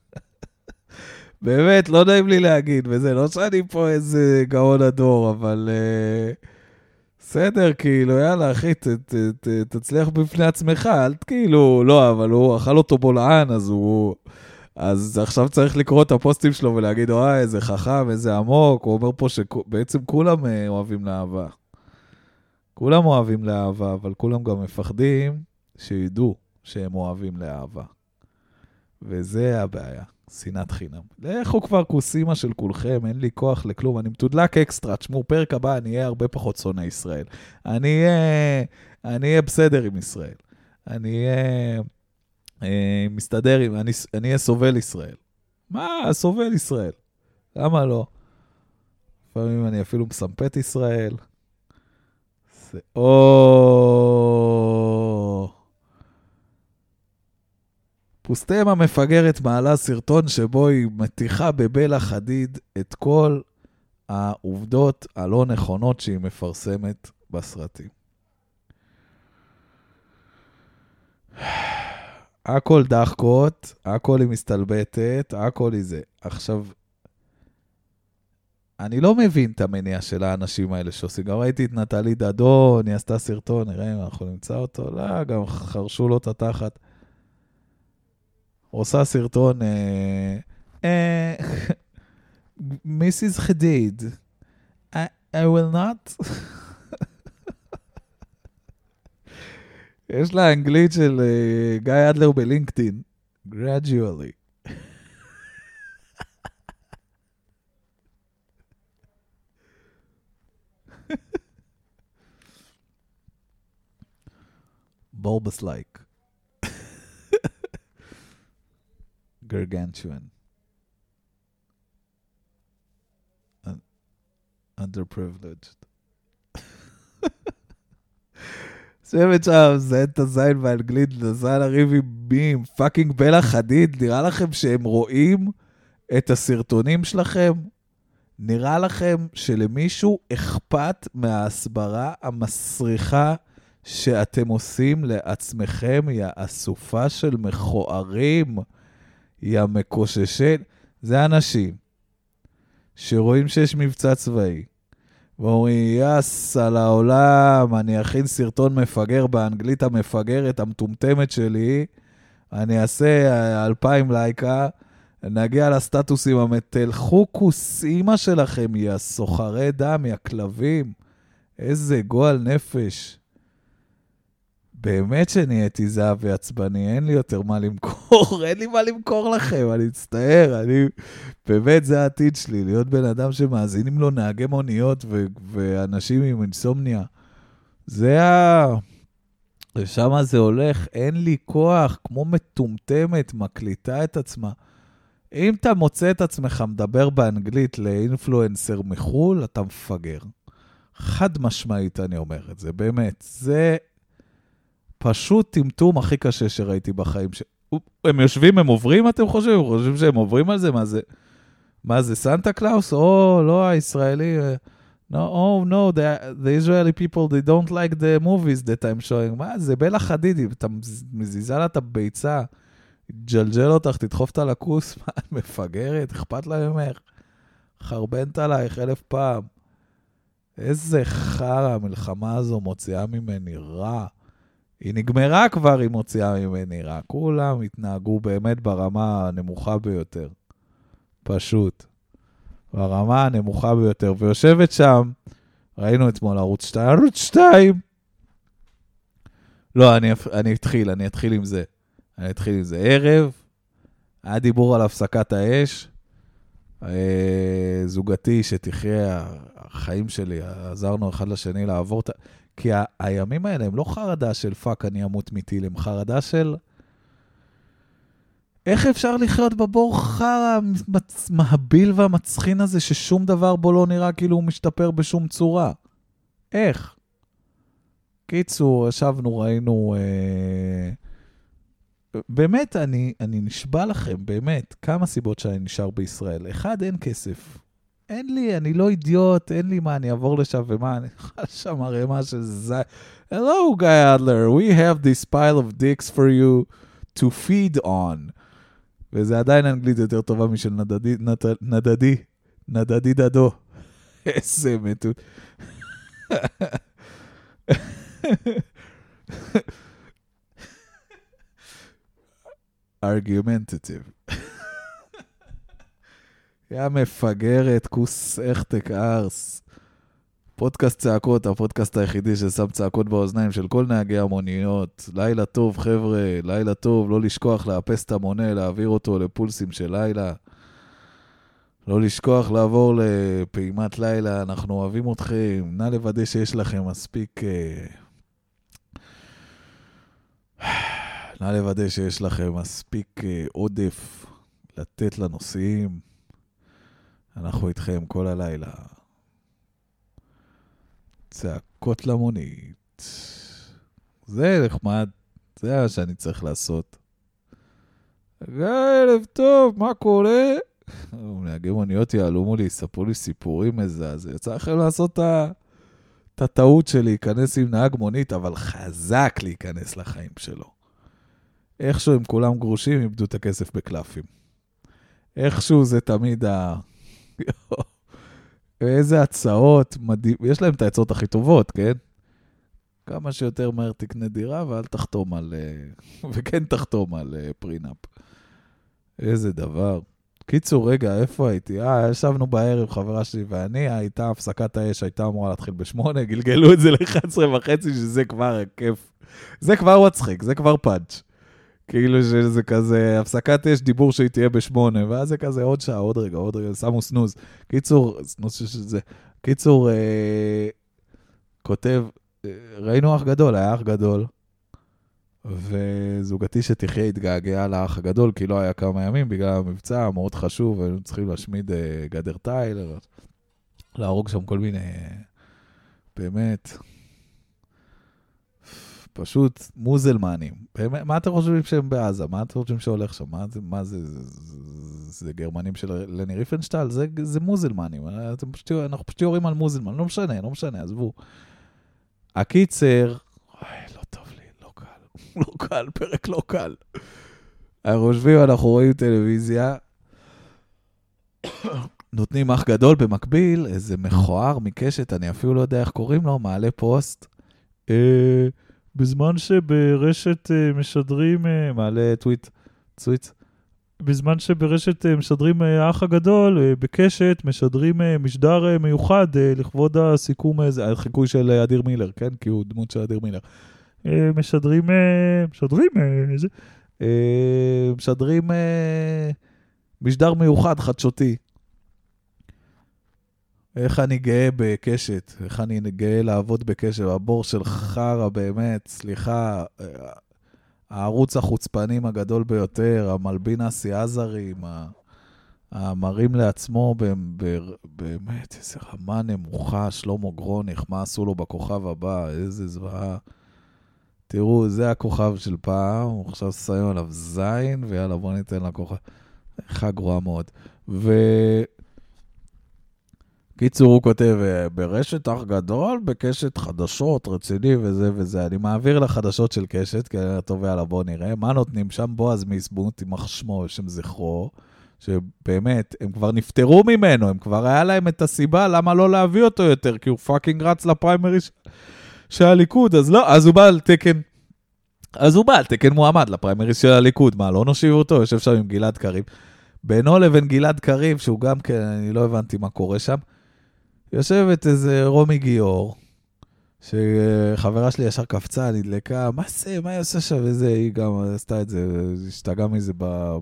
A: באמת, לא נעים לי להגיד, וזה לא שאני פה איזה גאון הדור, אבל בסדר, כאילו, יאללה, אחי, תצליח בפני עצמך, אל כאילו, לא, אבל הוא אכל אותו בולען, אז עכשיו צריך לקרוא את הפוסטים שלו ולהגיד, וואי, איזה חכם, איזה עמוק, הוא אומר פה שבעצם כולם אוהבים לאהבה. כולם אוהבים לאהבה, אבל כולם גם מפחדים שידעו שהם אוהבים לאהבה. וזה הבעיה. שנאת חינם. לכו כבר כוסימה של כולכם, אין לי כוח לכלום, אני מתודלק אקסטרה, תשמעו, פרק הבא, אני אהיה הרבה פחות שונא ישראל. אני אהיה בסדר עם ישראל. אני אהיה מסתדר עם, אני אהיה סובל ישראל. מה? סובל ישראל. למה לא? לפעמים אני אפילו מסמפת ישראל. פוסטם המפגרת מעלה סרטון שבו היא מתיחה בבלה חדיד את כל העובדות הלא נכונות שהיא מפרסמת בסרטים. הכל דחקות, הכל היא מסתלבטת, הכל היא זה. עכשיו, אני לא מבין את המניע של האנשים האלה שעושים. גם ראיתי את נטלי דדון, היא עשתה סרטון, נראה אם אנחנו נמצא אותו. לא, גם חרשו לו את התחת. עושה סרטון, מיסיס חדיד, I will not... יש לה אנגלית של גיא אדלר בלינקדאין. Gradually. bulbous-like. Gargantuan. Underprivileged. שבת שם, זה את הזין באנגלית, זה לריב עם מי, עם פאקינג בלה חדיד, נראה לכם שהם רואים את הסרטונים שלכם? נראה לכם שלמישהו אכפת מההסברה המסריחה שאתם עושים לעצמכם, יא אסופה של מכוערים, יא מקוששת? זה אנשים שרואים שיש מבצע צבאי, ואומרים, יאס על העולם, אני אכין סרטון מפגר באנגלית המפגרת, המטומטמת שלי, אני אעשה 2,000 לייקה, נגיע לסטטוסים תלכו כוס אימא שלכם, יא סוחרי דם, יא כלבים, איזה גועל נפש. באמת שנהייתי זהב ועצבני, אין לי יותר מה למכור, אין לי מה למכור לכם, אני מצטער, באמת זה העתיד שלי, להיות בן אדם שמאזינים לו נהגי מוניות ואנשים עם אינסומניה. לשם זה הולך, אין לי כוח, כמו מטומטמת, מקליטה את עצמה. אם אתה מוצא את עצמך מדבר באנגלית לאינפלואנסר מחול, אתה מפגר. חד משמעית אני אומר את זה, באמת. זה פשוט טמטום הכי קשה שראיתי בחיים. הם יושבים, הם עוברים, אתם חושבים? חושבים שהם עוברים על זה? מה זה, סנטה קלאוס? לא, הישראלי. No, oh no, the Israeli people, they don't like the movies that I'm showing. מה זה? בלה חדידי, אתה מזיזה לה את הביצה, ג'לג'ל אותך, תדחוף אותה לכוס, מה, מפגרת, אכפת לה ממך, חרבנת עלייך 1,000 פעם. איזה חרא המלחמה הזו מוציאה ממני רע. היא נגמרה כבר, היא מוציאה ממני רע. כולם התנהגו באמת ברמה הנמוכה ביותר. פשוט. ברמה הנמוכה ביותר. ויושבת שם, ראינו אתמול ערוץ 2, ערוץ 2. לא, אני אתחיל עם זה. ערב, היה דיבור על הפסקת האש, זוגתי שתחיה, החיים שלי, עזרנו אחד לשני לעבור, כי הימים האלה הם לא חרדה של פאק אני אמות מטיל, הם חרדה של איך אפשר לחיות בבור חרא מהביל והמצחין הזה ששום דבר בו לא נראה כאילו הוא משתפר בשום צורה. איך? קיצור, ישבנו, ראינו באמת, אני נשבע לכם, באמת, כמה סיבות שאני נשאר בישראל. אחד, אין כסף. אין לי, אני לא אידיוט, אין לי מה, אני אעבור לשם ומה, אני חושב שם הרמה של זה. Hello, Guy Adler, we have this pile of dicks for you to feed on. וזה עדיין אנגלית יותר טובה משל נדדי דדו. איזה מתות. argumentative. יא מפגרת, כוס אכתק ארס. פודקאסט צעקות, הפודקאסט היחידי ששם צעקות באוזניים של כל נהגי המוניות. לילה טוב חבר'ה, לילה טוב, לא לשכוח לאפס את המונה, להעביר אותו לפולסים של לילה. לא לשכוח לעבור לפעימת לילה, אנחנו אוהבים אתכם. נא לוודא שיש לכם מספיק... נא לוודא שיש לכם מספיק עודף לתת לנוסעים. אנחנו איתכם כל הלילה. צעקות למונית. זה נחמד. זה מה שאני צריך לעשות. ערב טוב, מה קורה? נהגי מוניות יעלו מולי, יספרו לי סיפורים איזה. אז יצא לכם לעשות את הטעות שלי, להיכנס עם נהג מונית, אבל חזק להיכנס לחיים שלו. איכשהו הם כולם גרושים, איבדו את הכסף בקלפים. איכשהו זה תמיד איזה הצעות מדהים, יש להם את ההצעות הכי טובות, כן? כמה שיותר מהר תקנה דירה, ואל תחתום על, וכן תחתום על פרינאפ. איזה דבר. קיצור, רגע, איפה הייתי? ישבנו בערב, חברה שלי ואני, הייתה הפסקת האש, הייתה אמורה להתחיל ב8, גלגלו את זה ל11:30, שזה כבר כיף. זה כבר מצחיק, זה כבר פאנץ'. כאילו שזה כזה, הפסקת אש, דיבור שהיא תהיה ב8, ואז זה כזה עוד שעה, עוד רגע, שמו סנוז. קיצור, סנוז שזה, קיצור, כותב, ראינו אח גדול, היה אח גדול, וזוגתי שתחיה התגעגעה לאח הגדול, כי לא היה כמה ימים, בגלל המבצע מאוד חשוב, והיינו צריכים להשמיד גדר תיל, להרוג שם כל מיני, באמת, פשוט מוזלמנים. באמת, מה אתם חושבים שהם בעזה? מה אתם חושבים שהולך שם? מה זה? זה גרמנים של לני ריפנשטל? זה מוזלמנים. אנחנו פשוט יורים על מוזלמן. לא משנה, עזבו. הקיצר, לא טוב לי, לא קל, פרק לא קל. אנחנו חושבים, אנחנו רואים טלוויזיה, נותנים אח גדול במקביל, איזה מכוער מקשת, אני אפילו לא יודע איך קוראים לו, מעלה פוסט, בזמן שברשת משדרים, מעלה טוויט, בזמן שברשת משדרים האח הגדול, בקשת משדרים משדר מיוחד לכבוד הסיכום, החיקוי של אדיר מילר, כן? כי הוא דמות של אדיר מילר. משדרים משדר מיוחד חדשותי. איך אני גאה בקשת, איך אני גאה לעבוד בקשת, הבור של חרה באמת, סליחה, הערוץ החוצפנים הגדול ביותר, המלבין הסיאזרים, המרים לעצמו, באמת, איזה רמה נמוכה, שלמה גרוניך, מה עשו לו בכוכב הבא, איזה זוועה. תראו, זה הכוכב של פעם, הוא עכשיו שמים עליו זין, ויאללה, בוא ניתן לכוכב. חג גרועה מאוד. קיצור, הוא כותב, ברשת אח גדול, בקשת חדשות, רציני וזה וזה. אני מעביר לחדשות של קשת, כי אני טוב, יאללה, בוא נראה. מה נותנים שם? בועז מיסבוט, עם שמו, שם זכרו, שבאמת, הם כבר נפטרו ממנו, הם כבר היה להם את הסיבה, למה לא להביא אותו יותר, כי הוא פאקינג רץ לפריימרי של הליכוד, אז לא, אז הוא בא על תקן מועמד לפריימרי של הליכוד, מה, לא נושיב אותו? יושב שם עם גלעד קריב. בינו לבין גלעד קריב, שהוא גם כן, אני לא הבנתי מה קורה שם, יושבת איזה רומי גיאור, שחברה שלי ישר קפצה, נדלקה, מה זה, מה היא עושה שם? וזה, היא גם עשתה את זה, השתגעה מזה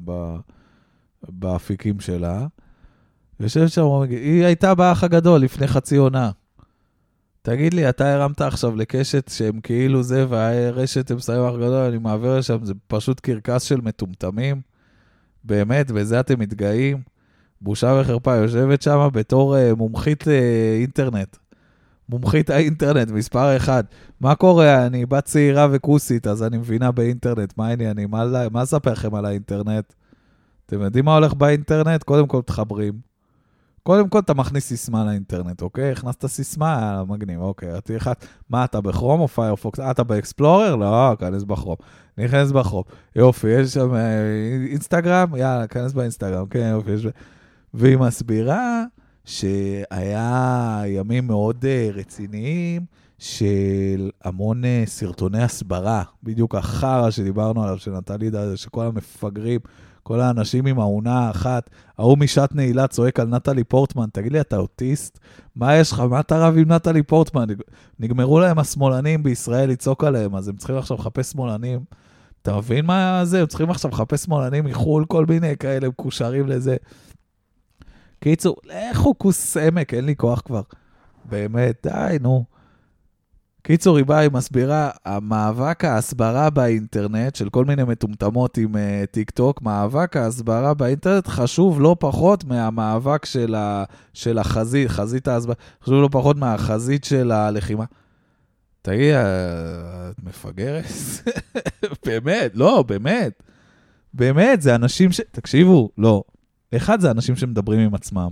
A: באפיקים שלה. יושבת שם רומי גיאור, היא הייתה באח הגדול לפני חצי עונה. תגיד לי, אתה הרמת עכשיו לקשת שהם כאילו זה, והרשת הם שמים אח גדול, אני מעביר לשם, זה פשוט קרקס של מטומטמים. באמת, בזה אתם מתגאים. בושה וחרפה, יושבת שם בתור מומחית אינטרנט. מומחית האינטרנט, מספר 1. מה קורה? אני בת צעירה וקוסית, אז אני מבינה באינטרנט. מה העניינים? מה אספר לכם על האינטרנט? אתם יודעים מה הולך באינטרנט? קודם כל תחברים. קודם כל אתה מכניס סיסמה לאינטרנט, אוקיי? הכנסת סיסמה, מגניב, אוקיי. מה, אתה בכרום או פיירפוקס? אתה באקספלורר? לא, כנס בכרום. נכנס בכרום. יופי, יש שם אינסטגרם? יאללה, כנס באינסטגרם. כן, יופי, יש... והיא מסבירה שהיה ימים מאוד רציניים של המון סרטוני הסברה. בדיוק החרה שדיברנו עליו, שנתן לי, שכל המפגרים, כל האנשים עם העונה האחת, ההוא משעת נעילה צועק על נטלי פורטמן, תגיד לי, אתה אוטיסט? מה יש לך? מה אתה רב עם נטלי פורטמן? נגמרו להם השמאלנים בישראל לצעוק עליהם, אז הם צריכים עכשיו לחפש שמאלנים. אתה מבין מה זה? הם צריכים עכשיו לחפש שמאלנים מחול, כל מיני כאלה מקושרים לזה. קיצור, לכו כוס עמק, אין לי כוח כבר. באמת, די, נו. קיצור, היא באה, היא מסבירה, המאבק ההסברה באינטרנט, של כל מיני מטומטמות עם טיק טוק, מאבק ההסברה באינטרנט חשוב לא פחות מהמאבק של החזית, חזית ההסברה, חשוב לא פחות מהחזית של הלחימה. תגיד, את מפגרת? באמת, לא, באמת. באמת, זה אנשים תקשיבו, לא. אחד זה אנשים שמדברים עם עצמם.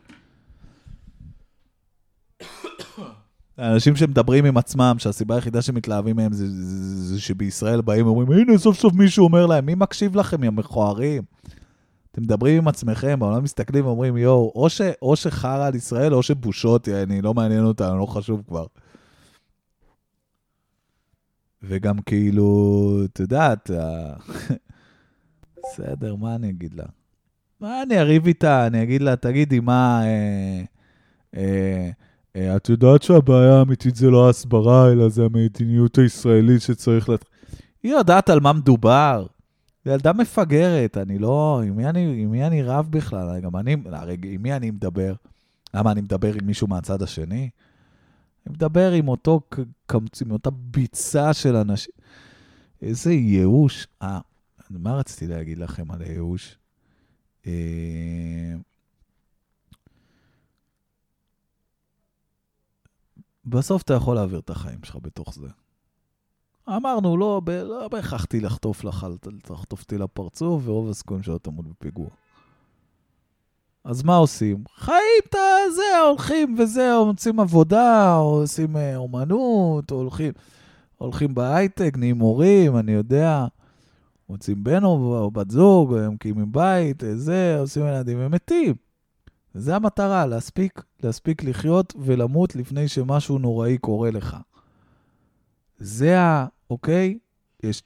A: האנשים שמדברים עם עצמם, שהסיבה היחידה שמתלהבים מהם זה שבישראל באים ואומרים, הנה סוף סוף מישהו אומר להם, מי מקשיב לכם, יא מכוערים? אתם מדברים עם עצמכם, אבל לא מסתכלים ואומרים, יו, או שחרה על ישראל, או שבושות, אני לא מעניין אותה, אני לא חשוב כבר. וגם כאילו, אתה יודעת, בסדר, מה אני אגיד לה? מה אני אריב איתה? אני אגיד לה, תגידי, מה... את יודעת שהבעיה האמיתית זה לא ההסברה, אלא זה המדיניות הישראלית שצריך היא יודעת על מה מדובר. זה ילדה מפגרת, אני לא... עם מי אני רב בכלל? גם אני... עם מי אני מדבר? למה אני מדבר עם מישהו מהצד השני? אני מדבר עם אותו עם אותה ביצה של אנשים. איזה ייאוש. מה רציתי להגיד לכם על הייאוש? בסוף אתה יכול להעביר את החיים שלך בתוך זה. אמרנו, לא בהכרחתי לחטוף אותי לפרצוף, ורוב הסיכויים שלא תמות בפיגוע. אז מה עושים? חיים את זה, הולכים וזה, או מוצאים עבודה, או עושים אומנות, או הולכים בהייטק, נהיים מורים, אני יודע, מוצאים בן או בת זוג, או הם קיימים בית, זה, עושים ילדים, הם מתים. זה המטרה, להספיק לחיות ולמות לפני שמשהו נוראי קורה לך. זה אוקיי? יש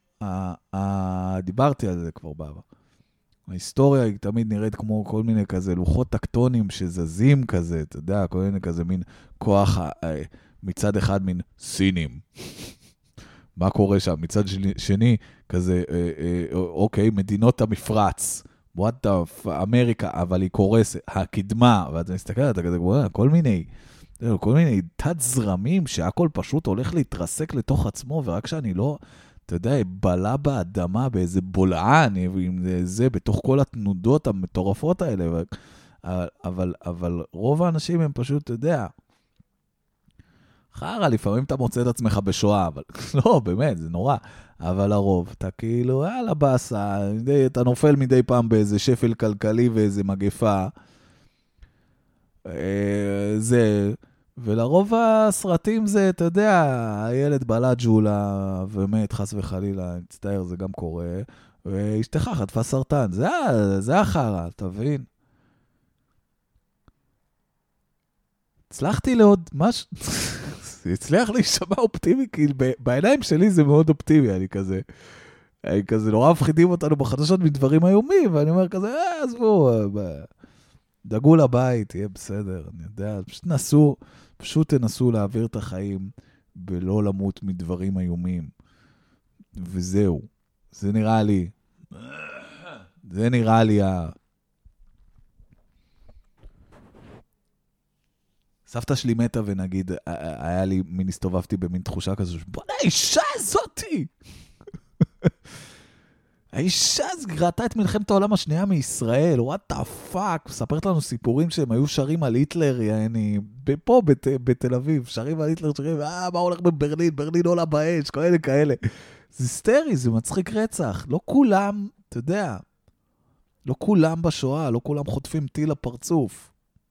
A: דיברתי על זה כבר בעבר. ההיסטוריה היא תמיד נראית כמו כל מיני כזה לוחות טקטונים שזזים כזה, אתה יודע, כל מיני כזה מין כוח, מצד אחד מין סינים. מה קורה שם? מצד שני, כזה, אוקיי, מדינות המפרץ. what the אמריקה, אבל היא קורסת, הקדמה, ואתה מסתכל, אתה כזה, כל מיני תת זרמים, שהכל פשוט הולך להתרסק לתוך עצמו, ורק שאני לא, אתה יודע, בלה באדמה באיזה בולען, עם זה, בתוך כל התנודות המטורפות האלה, אבל רוב האנשים הם פשוט, אתה יודע, חרה, לפעמים אתה מוצא את עצמך בשואה, אבל לא, באמת, זה נורא. אבל הרוב, אתה כאילו, יאללה בסה, אתה נופל מדי פעם באיזה שפל כלכלי ואיזה מגפה. זה, ולרוב הסרטים זה, אתה יודע, הילד בלע ג'ולה ומת, חס וחלילה, מצטער, זה גם קורה, ואשתך חטפה סרטן. זה החרה, אתה מבין? הצלחתי לעוד משהו, זה הצליח להישמע אופטימי, כי בעיניים שלי זה מאוד אופטימי, אני כזה נורא מפחידים אותנו בחדשות מדברים איומים, ואני אומר כזה, עזבו, דאגו לבית, יהיה בסדר, אני יודע, פשוט תנסו להעביר את החיים, בלא למות מדברים איומים, וזהו, זה נראה לי סבתא שלי מתה ונגיד, היה לי מין הסתובבתי במין תחושה כזו, בוא'נה, האישה הזאתי! האישה ראתה את מלחמת העולם השנייה מישראל, what the fuck, מספרת לנו סיפורים שהם היו שרים על היטלר, פה בתל אביב, שרים על היטלר, שרים, מה הולך בברלין, ברלין עולה באש, כאלה. זה היסטרי, זה מצחיק רצח, לא כולם, אתה יודע, לא כולם בשואה, לא כולם חוטפים טיל לפרצוף.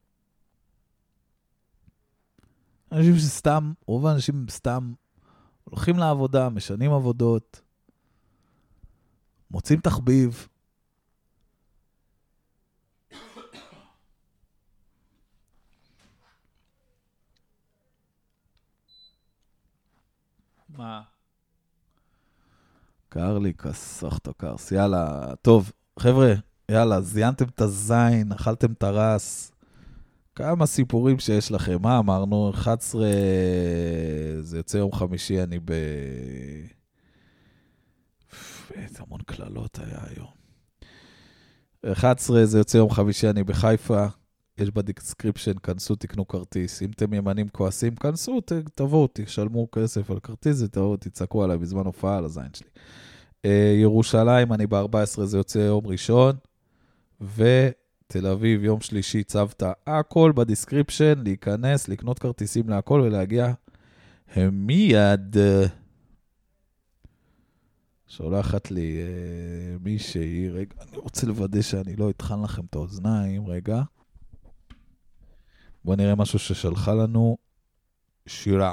A: רוב האנשים סתם הולכים לעבודה, משנים עבודות, מוצאים תחביב. מה? קר לי, כסחת קרס. יאללה, טוב, חבר'ה, יאללה, זיינתם את הזין, אכלתם את הרס. כמה סיפורים שיש לכם, מה אמרנו? 11, זה יוצא יום חמישי, אני איזה המון כללות היה היום. 11, זה יוצא יום חמישי, אני בחיפה, יש בדיסקריפשן, כנסו, תקנו כרטיס, אם אתם ימנים כועסים, כנסו, תבואו, תשלמו כסף על כרטיס, ותבואו, תצעקו עליי בזמן הופעה על הזין שלי. ירושלים, אני ב-14, זה יוצא יום ראשון, תל אביב, יום שלישי, צוותא, הכל בדיסקריפשן, להיכנס, לקנות כרטיסים להכל ולהגיע מיד. שולחת לי מישהי, רגע, אני רוצה לוודא שאני לא אתחן לכם את האוזניים, רגע. בואו נראה משהו ששלחה לנו שירה.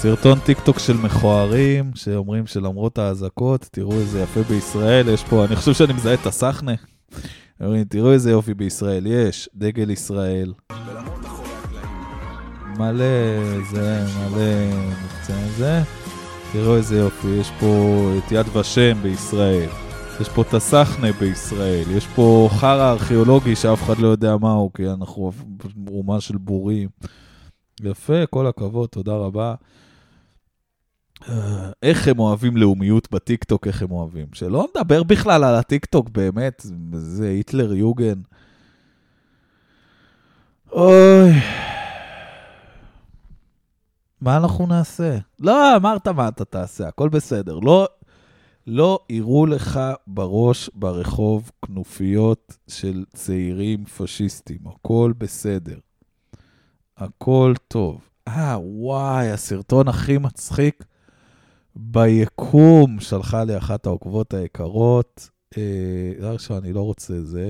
A: סרטון טיקטוק של מכוערים, שאומרים שלמרות ההזקות, תראו איזה יפה בישראל, יש פה, אני חושב שאני מזהה את הסחנה. תראו איזה יופי בישראל, יש דגל ישראל. מלא זה, מלא מבצע זה. תראו איזה יופי, יש פה את יד ושם בישראל. יש פה את הסחנה בישראל, יש פה חרא ארכיאולוגי שאף אחד לא יודע מהו, כי אנחנו אומה של בורים. יפה, כל הכבוד, תודה רבה. איך הם אוהבים לאומיות בטיקטוק, איך הם אוהבים. שלא מדבר בכלל על הטיקטוק, באמת, זה היטלר יוגן. אוי. מה אנחנו נעשה? לא, אמרת מה אתה תעשה, הכל בסדר. לא יראו לך בראש ברחוב כנופיות של צעירים פשיסטים. הכל בסדר. הכל טוב. וואי, הסרטון הכי מצחיק ביקום שלחה לי אחת העוקבות היקרות. אני לא רוצה זה.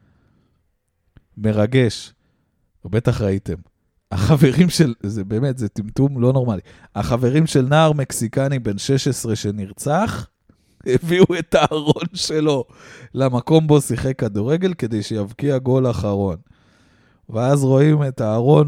A: מרגש. בטח ראיתם. החברים של, זה באמת, זה טמטום לא נורמלי. החברים של נער מקסיקני בן 16 שנרצח, הביאו את הארון שלו למקום בו שיחק כדורגל כדי שיבקיע גול אחרון. ואז רואים את הארון,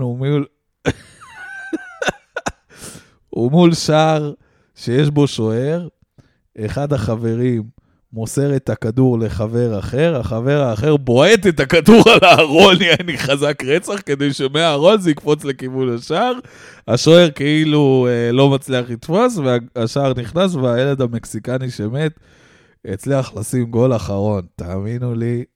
A: הוא מול שער שיש בו שוער, אחד החברים מוסר את הכדור לחבר אחר, החבר האחר בועט את הכדור על הארון, יעני חזק רצח, כדי שמהארון זה יקפוץ לכיוון השער, השוער כאילו לא מצליח לתפוס, והשער נכנס, והילד המקסיקני שמת הצליח לשים גול אחרון. תאמינו לי,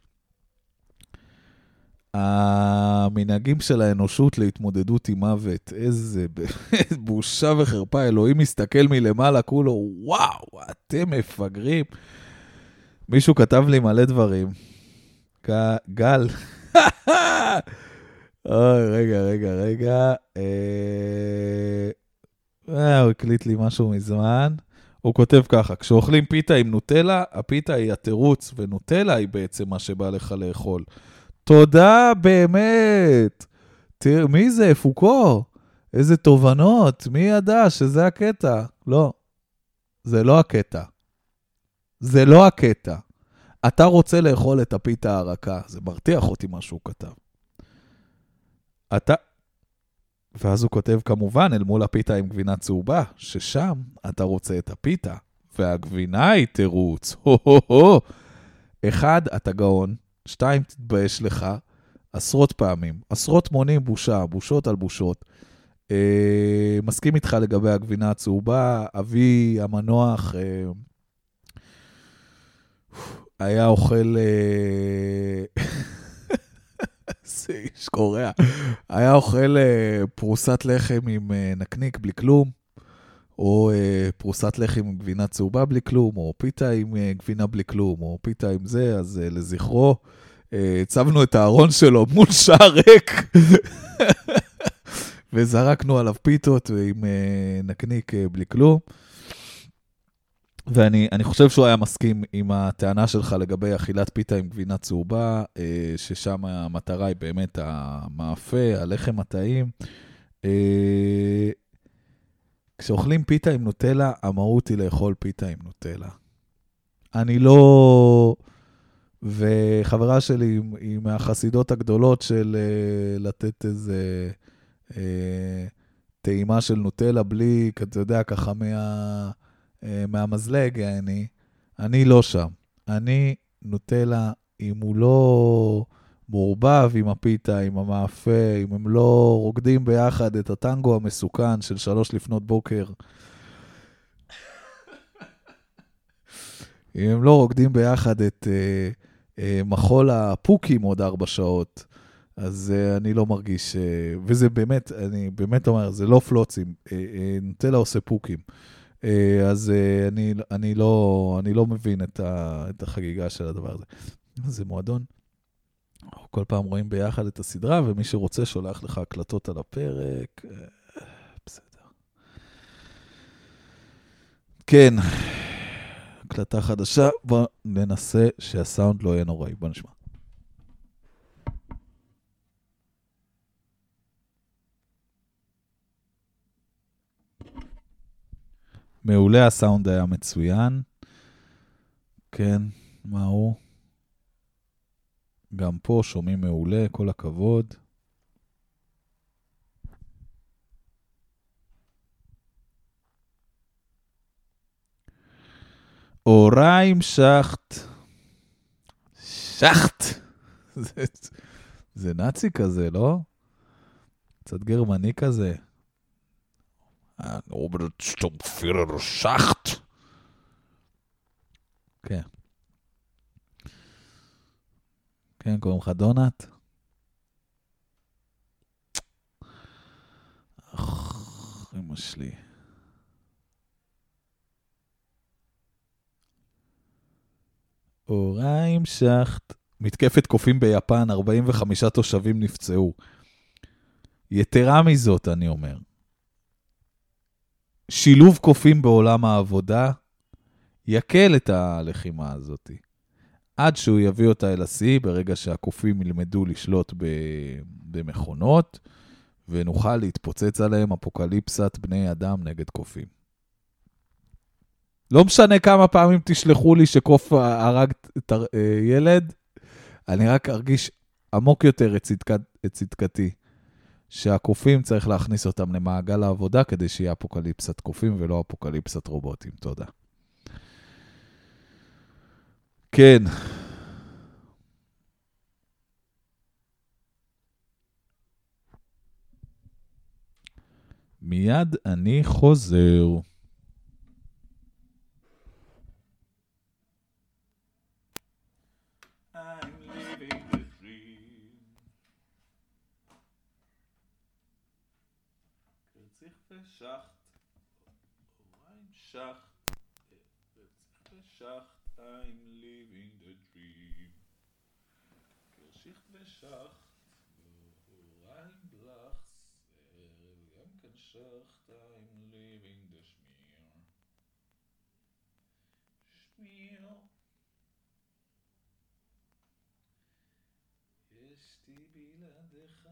A: המנהגים של האנושות להתמודדות עם מוות, איזה בושה וחרפה, אלוהים מסתכל מלמעלה, כולו, וואו, אתם מפגרים. מישהו כתב לי מלא דברים. גל. אוי, רגע. הוא הקליט לי משהו מזמן. הוא כותב ככה, כשאוכלים פיתה עם נוטלה, הפיתה היא התירוץ, ונוטלה היא בעצם מה שבא לך לאכול. תודה באמת. תראה, מי זה? פוקו? איזה תובנות. מי ידע שזה הקטע? לא. זה לא הקטע. זה לא הקטע. אתה רוצה לאכול את הפיתה הרכה. זה מרתיח אותי מה שהוא כתב. ואז הוא כותב כמובן אל מול הפיתה עם גבינה צהובה, ששם אתה רוצה את הפיתה, והגבינה היא תירוץ. אחד, אתה גאון. 2, תתבייש לך, עשרות פעמים, עשרות מונים בושה, בושות על בושות. מסכים איתך לגבי הגבינה הצהובה, אבי המנוח היה אוכל, איש קורע, היה אוכל פרוסת לחם עם נקניק בלי כלום, או פרוסת לחם עם גבינה צהובה בלי כלום, או פיתה עם גבינה בלי כלום, או פיתה עם זה, אז לזכרו, הצבנו את הארון שלו מול שער ריק, וזרקנו עליו פיתות עם נקניק בלי כלום. ואני חושב שהוא היה מסכים עם הטענה שלך לגבי אכילת פיתה עם גבינה צהובה, ששם המטרה היא באמת המאפה, הלחם הטעים. כשאוכלים פיתה עם נוטלה, המהות היא לאכול פיתה עם נוטלה. אני לא... וחברה שלי היא מהחסידות הגדולות של לתת איזה טעימה של נוטלה בלי, אתה יודע, ככה מהמזלג, אני לא שם. אני נוטלה, אם הוא לא מעורבב עם הפיתה, עם המאפה, אם הם לא רוקדים ביחד את הטנגו המסוכן של 3 לפנות בוקר, אם הם לא רוקדים ביחד את מחול הפוקים עוד 4 שעות, אז אני לא מרגיש, וזה באמת, אני באמת אומר, זה לא פלוצים, נוטלה עושה פוקים. אז אני לא מבין את החגיגה של הדבר הזה. זה מועדון. כל פעם רואים ביחד את הסדרה, ומי שרוצה שולח לך הקלטות על הפרק. בסדר. כן. הקלטה חדשה. בוא ננסה שהסאונד לא יהיה נוראי. בוא נשמע. מעולה, הסאונד היה מצוין. כן, מה הוא? גם פה שומעים מעולה, כל הכבוד. אוריים שחט. שחט. זה נאצי כזה, לא? קצת גרמני כזה. אוברשטומפירר שחט. כן. כן, קוראים לך דונט? אמא שלי. אוריים שחט. מתקפת קופים ביפן, 45 תושבים נפצעו. יתרה מזאת, אני אומר. שילוב קופים בעולם העבודה יקל את הלחימה הזאת. עד שהוא יביא אותה אל השיא, ברגע שהקופים ילמדו לשלוט במכונות, ונוכל להתפוצץ עליהם אפוקליפסת בני אדם נגד קופים. לא משנה כמה פעמים תשלחו לי שקוף הרג את ילד, אני רק ארגיש עמוק יותר את צדקתי, שהקופים צריך להכניס אותם למעגל העבודה, כדי שיהיה אפוקליפסת קופים ולא אפוקליפסת רובוטים. תודה. כן. מיד אני חוזר. I'm living the dream. Geschicht beschacht, ein Blachs, גם כן שחט, I'm living the schmier. schmier. יש לי בלעדיך.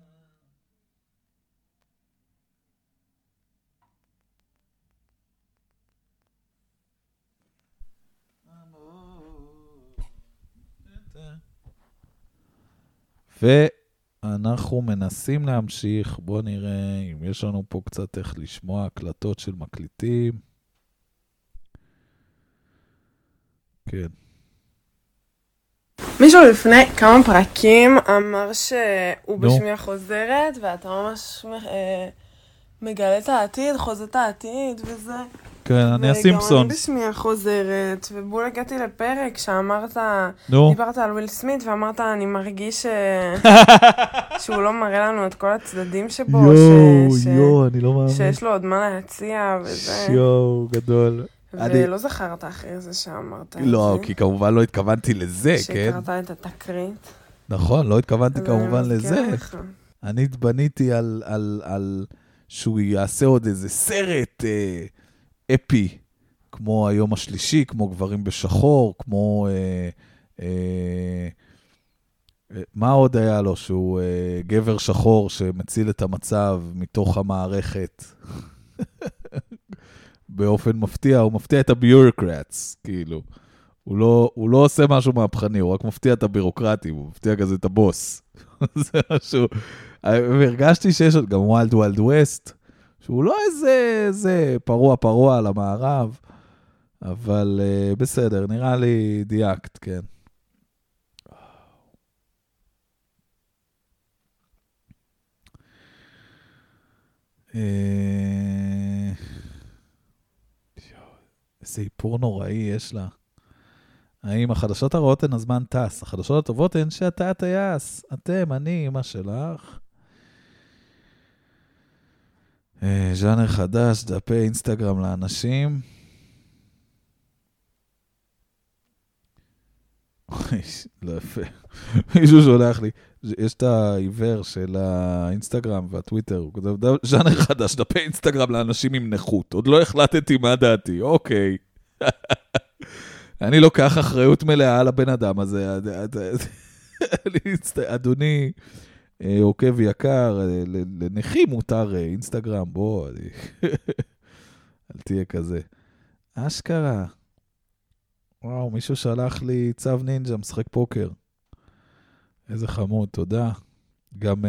A: ואנחנו מנסים להמשיך, בוא נראה אם יש לנו פה קצת איך לשמוע הקלטות של מקליטים. כן.
B: מישהו לפני כמה פרקים אמר שהוא בשמיעה חוזרת, ואתה ממש מגלה את העתיד, חוזה את העתיד וזה.
A: כן, אני הסימפסונס.
B: וגם אני בשמיעה חוזרת, ובול הגעתי לפרק שאמרת, דיברת על וויל סמית, ואמרת, אני מרגיש שהוא לא מראה לנו את כל הצדדים שבו,
A: אני לא מאמין.
B: שיש לו עוד מה להציע וזה.
A: גדול.
B: ולא זכרת אחרי זה שאמרת את זה.
A: לא, כי כמובן לא התכוונתי לזה, כן?
B: שקראת את התקרית.
A: נכון, לא התכוונתי כמובן לזה. אני בניתי על שהוא יעשה עוד איזה סרט אפי, כמו היום השלישי, כמו גברים בשחור, כמו... מה עוד היה לו? שהוא גבר שחור שמציל את המצב מתוך המערכת. באופן מפתיע, הוא מפתיע את הביורוקרטס, כאילו. הוא לא עושה משהו מהפכני, הוא רק מפתיע את הבירוקרטים, הוא מפתיע כזה את הבוס. זה משהו... והרגשתי שיש עוד גם ווילד ווילד ווסט, שהוא לא איזה פרוע על המערב, אבל בסדר, נראה לי דייקט, כן. איזה איפור נוראי יש לה. האם החדשות הרעות הן הזמן טס? החדשות הטובות הן שאתה טייס. אתם, אני, אמא שלך. ז'אנר חדש, דפי אינסטגרם לאנשים. לא יפה. מישהו שולח לי. יש את העיוור של האינסטגרם והטוויטר. הוא כותב, ז'אנר חדש, דפי אינסטגרם לאנשים עם נכות. עוד לא החלטתי מה דעתי. אוקיי. אני לוקח אחריות מלאה על הבן אדם הזה. אדוני, עוקב יקר, לנכים מותר אינסטגרם, בוא, אל תהיה כזה. אשכרה. וואו, מישהו שלח לי צו נינג'ה, משחק פוקר. איזה חמוד, תודה. גם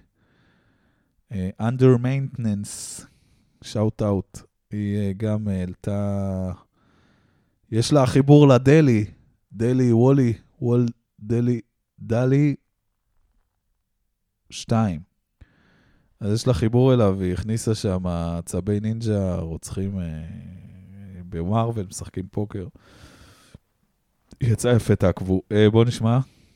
A: under maintenance, shout out. היא גם העלתה, יש לה חיבור לדלי, דלי וולי, דלי 2. אז יש לה חיבור אליו, והיא הכניסה שם צבי נינג'ה, רוצחים במרוול, משחקים פוקר. יצא יפה, תעקבו. בוא נשמע.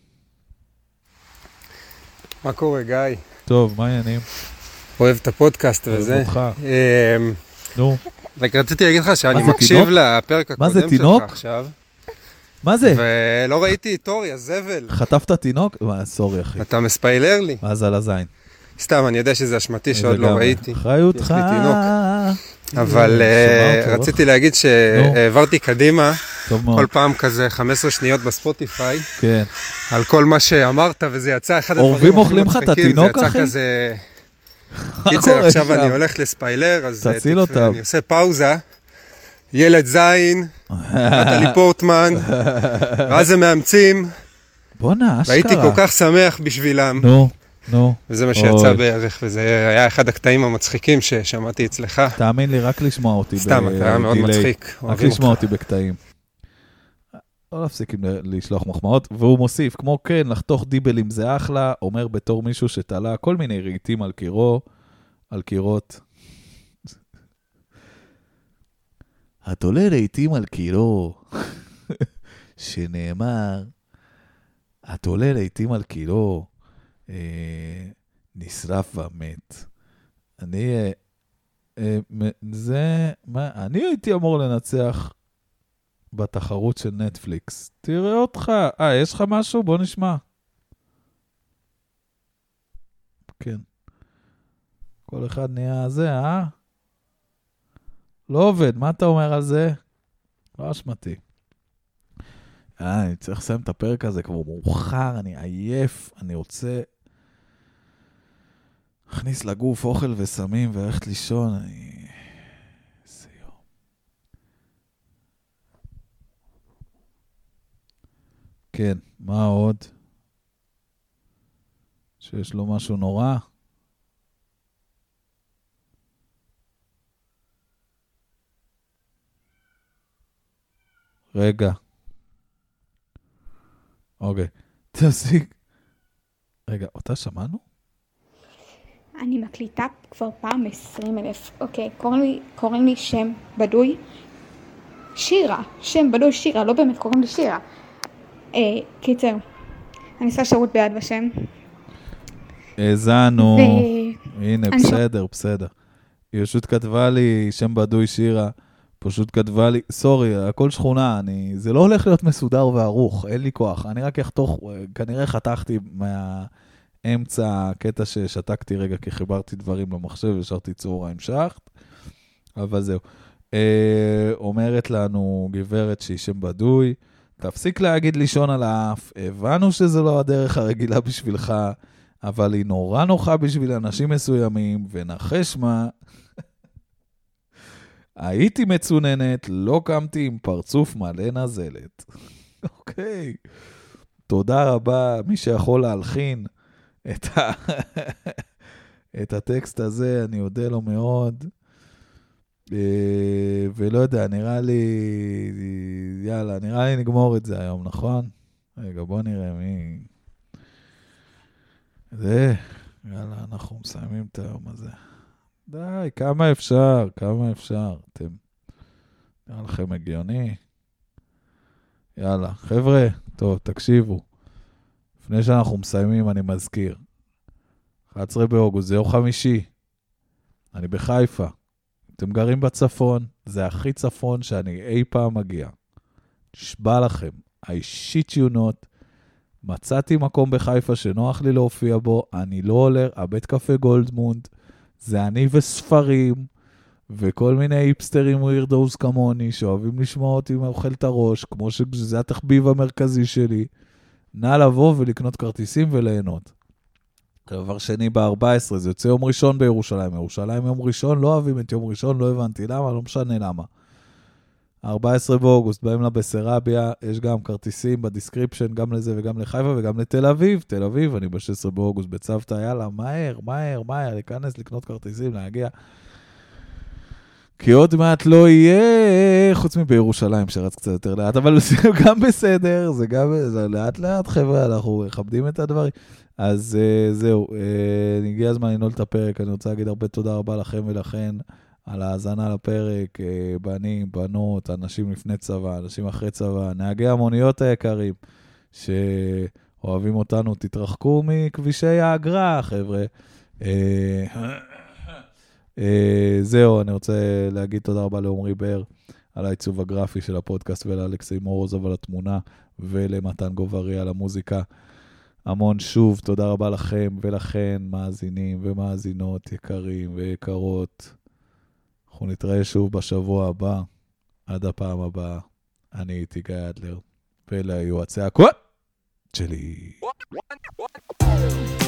C: מה קורה, גיא?
A: טוב, מה העניינים?
C: אוהב את הפודקאסט וזה.
A: אותך. נו.
C: רק רציתי להגיד לך שאני מקשיב לפרק הקודם שלך עכשיו.
A: מה זה?
C: ולא ראיתי את אורי, הזבל.
A: חטפת תינוק? סורי, אחי.
C: אתה מספיילר לי.
A: אז על הזין.
C: סתם, אני יודע שזה אשמתי שעוד לא ראיתי.
A: אחריותך.
C: אבל רציתי להגיד שהעברתי קדימה, כל פעם כזה 15 שניות בספוטיפיי, על כל מה שאמרת, וזה יצא אחד הדברים
A: אורבים אוכלים לך את התינוק, אחי?
C: זה יצא כזה... קיצר, עכשיו אני הולך לספיילר, אז אני עושה פאוזה, ילד זין, נטלי פורטמן, ואז הם מאמצים, והייתי כל כך שמח בשבילם.
A: נו.
C: וזה מה שיצא בערך, וזה היה אחד הקטעים המצחיקים ששמעתי אצלך.
A: תאמין לי, רק לשמוע אותי
C: סתם, אתה היה מאוד מצחיק.
A: רק לשמוע אותי בקטעים. לא להפסיק לשלוח מחמאות, והוא מוסיף, כמו כן, לחתוך דיבלים זה אחלה, אומר בתור מישהו שתלה כל מיני רהיטים על קירות. התולה רהיטים על קירו, שנאמר, התולה רהיטים על קירו, נשרף ומת. אני הייתי אמור לנצח בתחרות של נטפליקס. תראה אותך. יש לך משהו? בוא נשמע. כן. כל אחד נהיה זה, לא עובד. מה אתה אומר על זה? לא אשמתי. אני צריך לסיים את הפרק הזה, כבר מאוחר, אני עייף, אני רוצה להכניס לגוף אוכל וסמים ולכת לישון, איזה יום. כן, מה עוד? שיש לו משהו נורא? רגע. אוקיי, תפסיק. רגע, אותה שמענו?
D: אני מקליטה כבר פעם 20,000. אוקיי, קוראים לי שם בדוי שירה. שם בדוי שירה, לא באמת קוראים לי שירה. קיצר, אני עושה שירות ביד ושם.
A: האזנו. הנה, בסדר. היא פשוט כתבה לי שם בדוי שירה. פשוט כתבה לי, סורי, הכל שכונה, זה לא הולך להיות מסודר וערוך, אין לי כוח, אני רק אחתוך, כנראה חתכתי מהאמצע הקטע ששתקתי רגע, כי חיברתי דברים למחשב, ושרתי צהורה המשכת, אבל זהו. אומרת לנו גברת שהיא שם בדוי, תפסיק להגיד לישון על האף, הבנו שזה לא הדרך הרגילה בשבילך, אבל היא נורא נוחה בשביל אנשים מסוימים, ונחש מה... הייתי מצוננת, לא קמתי עם פרצוף מלא נזלת. אוקיי. תודה רבה, מי שיכול להלחין את הטקסט הזה, אני יודע לו מאוד. ולא יודע, נראה לי נגמור את זה היום, נכון? רגע, בוא נראה מי... יאללה, אנחנו מסיימים את היום הזה. די, כמה אפשר? אתם... נראה לכם הגיוני? יאללה, חבר'ה, טוב, תקשיבו. לפני שאנחנו מסיימים, אני מזכיר. 11 באוגוסט, זה יום חמישי. אני בחיפה. אתם גרים בצפון, זה הכי צפון שאני אי פעם מגיע. נשבע לכם, I shit you not. מצאתי מקום בחיפה שנוח לי להופיע בו, אני לא עולה, הבית קפה גולדמונד. זה אני וספרים, וכל מיני היפסטרים ווירדוס כמוני, שאוהבים לשמוע אותי מאוכל את הראש, כמו שזה התחביב המרכזי שלי. נא לבוא ולקנות כרטיסים וליהנות. דבר שני ב-14, זה יוצא יום ראשון בירושלים. ירושלים יום ראשון, לא אוהבים את יום ראשון, לא הבנתי למה, לא משנה למה. 14 באוגוסט, באים לה בסרביה, יש גם כרטיסים בדיסקריפשן, גם לזה וגם לחיפה וגם לתל אביב. תל אביב, אני ב-16 באוגוסט בצוותא, יאללה, מהר, להיכנס, לקנות כרטיסים, להגיע. כי עוד מעט לא יהיה, חוץ מבירושלים שרץ קצת יותר לאט, אבל זה גם בסדר, זה גם לאט, חבר'ה, אנחנו מכבדים את הדברים. אז זהו, הגיע הזמן לנעול את הפרק, אני רוצה להגיד הרבה תודה רבה לכם ולכן, על ההאזנה לפרק, בנים, בנות, אנשים לפני צבא, אנשים אחרי צבא, נהגי המוניות היקרים, שאוהבים אותנו, תתרחקו מכבישי האגרה, חבר'ה. זהו, אני רוצה להגיד תודה רבה לעומרי בר, על העיצוב הגרפי של הפודקאסט, ולאלכסי מורוזוב על התמונה, ולמתן גוברי על המוזיקה. המון שוב, תודה רבה לכם ולכן, מאזינים ומאזינות יקרים ויקרות. אנחנו נתראה שוב בשבוע הבא, עד הפעם הבאה. אני איתי גיא אדלר, ואלה היו הצעקות שלי.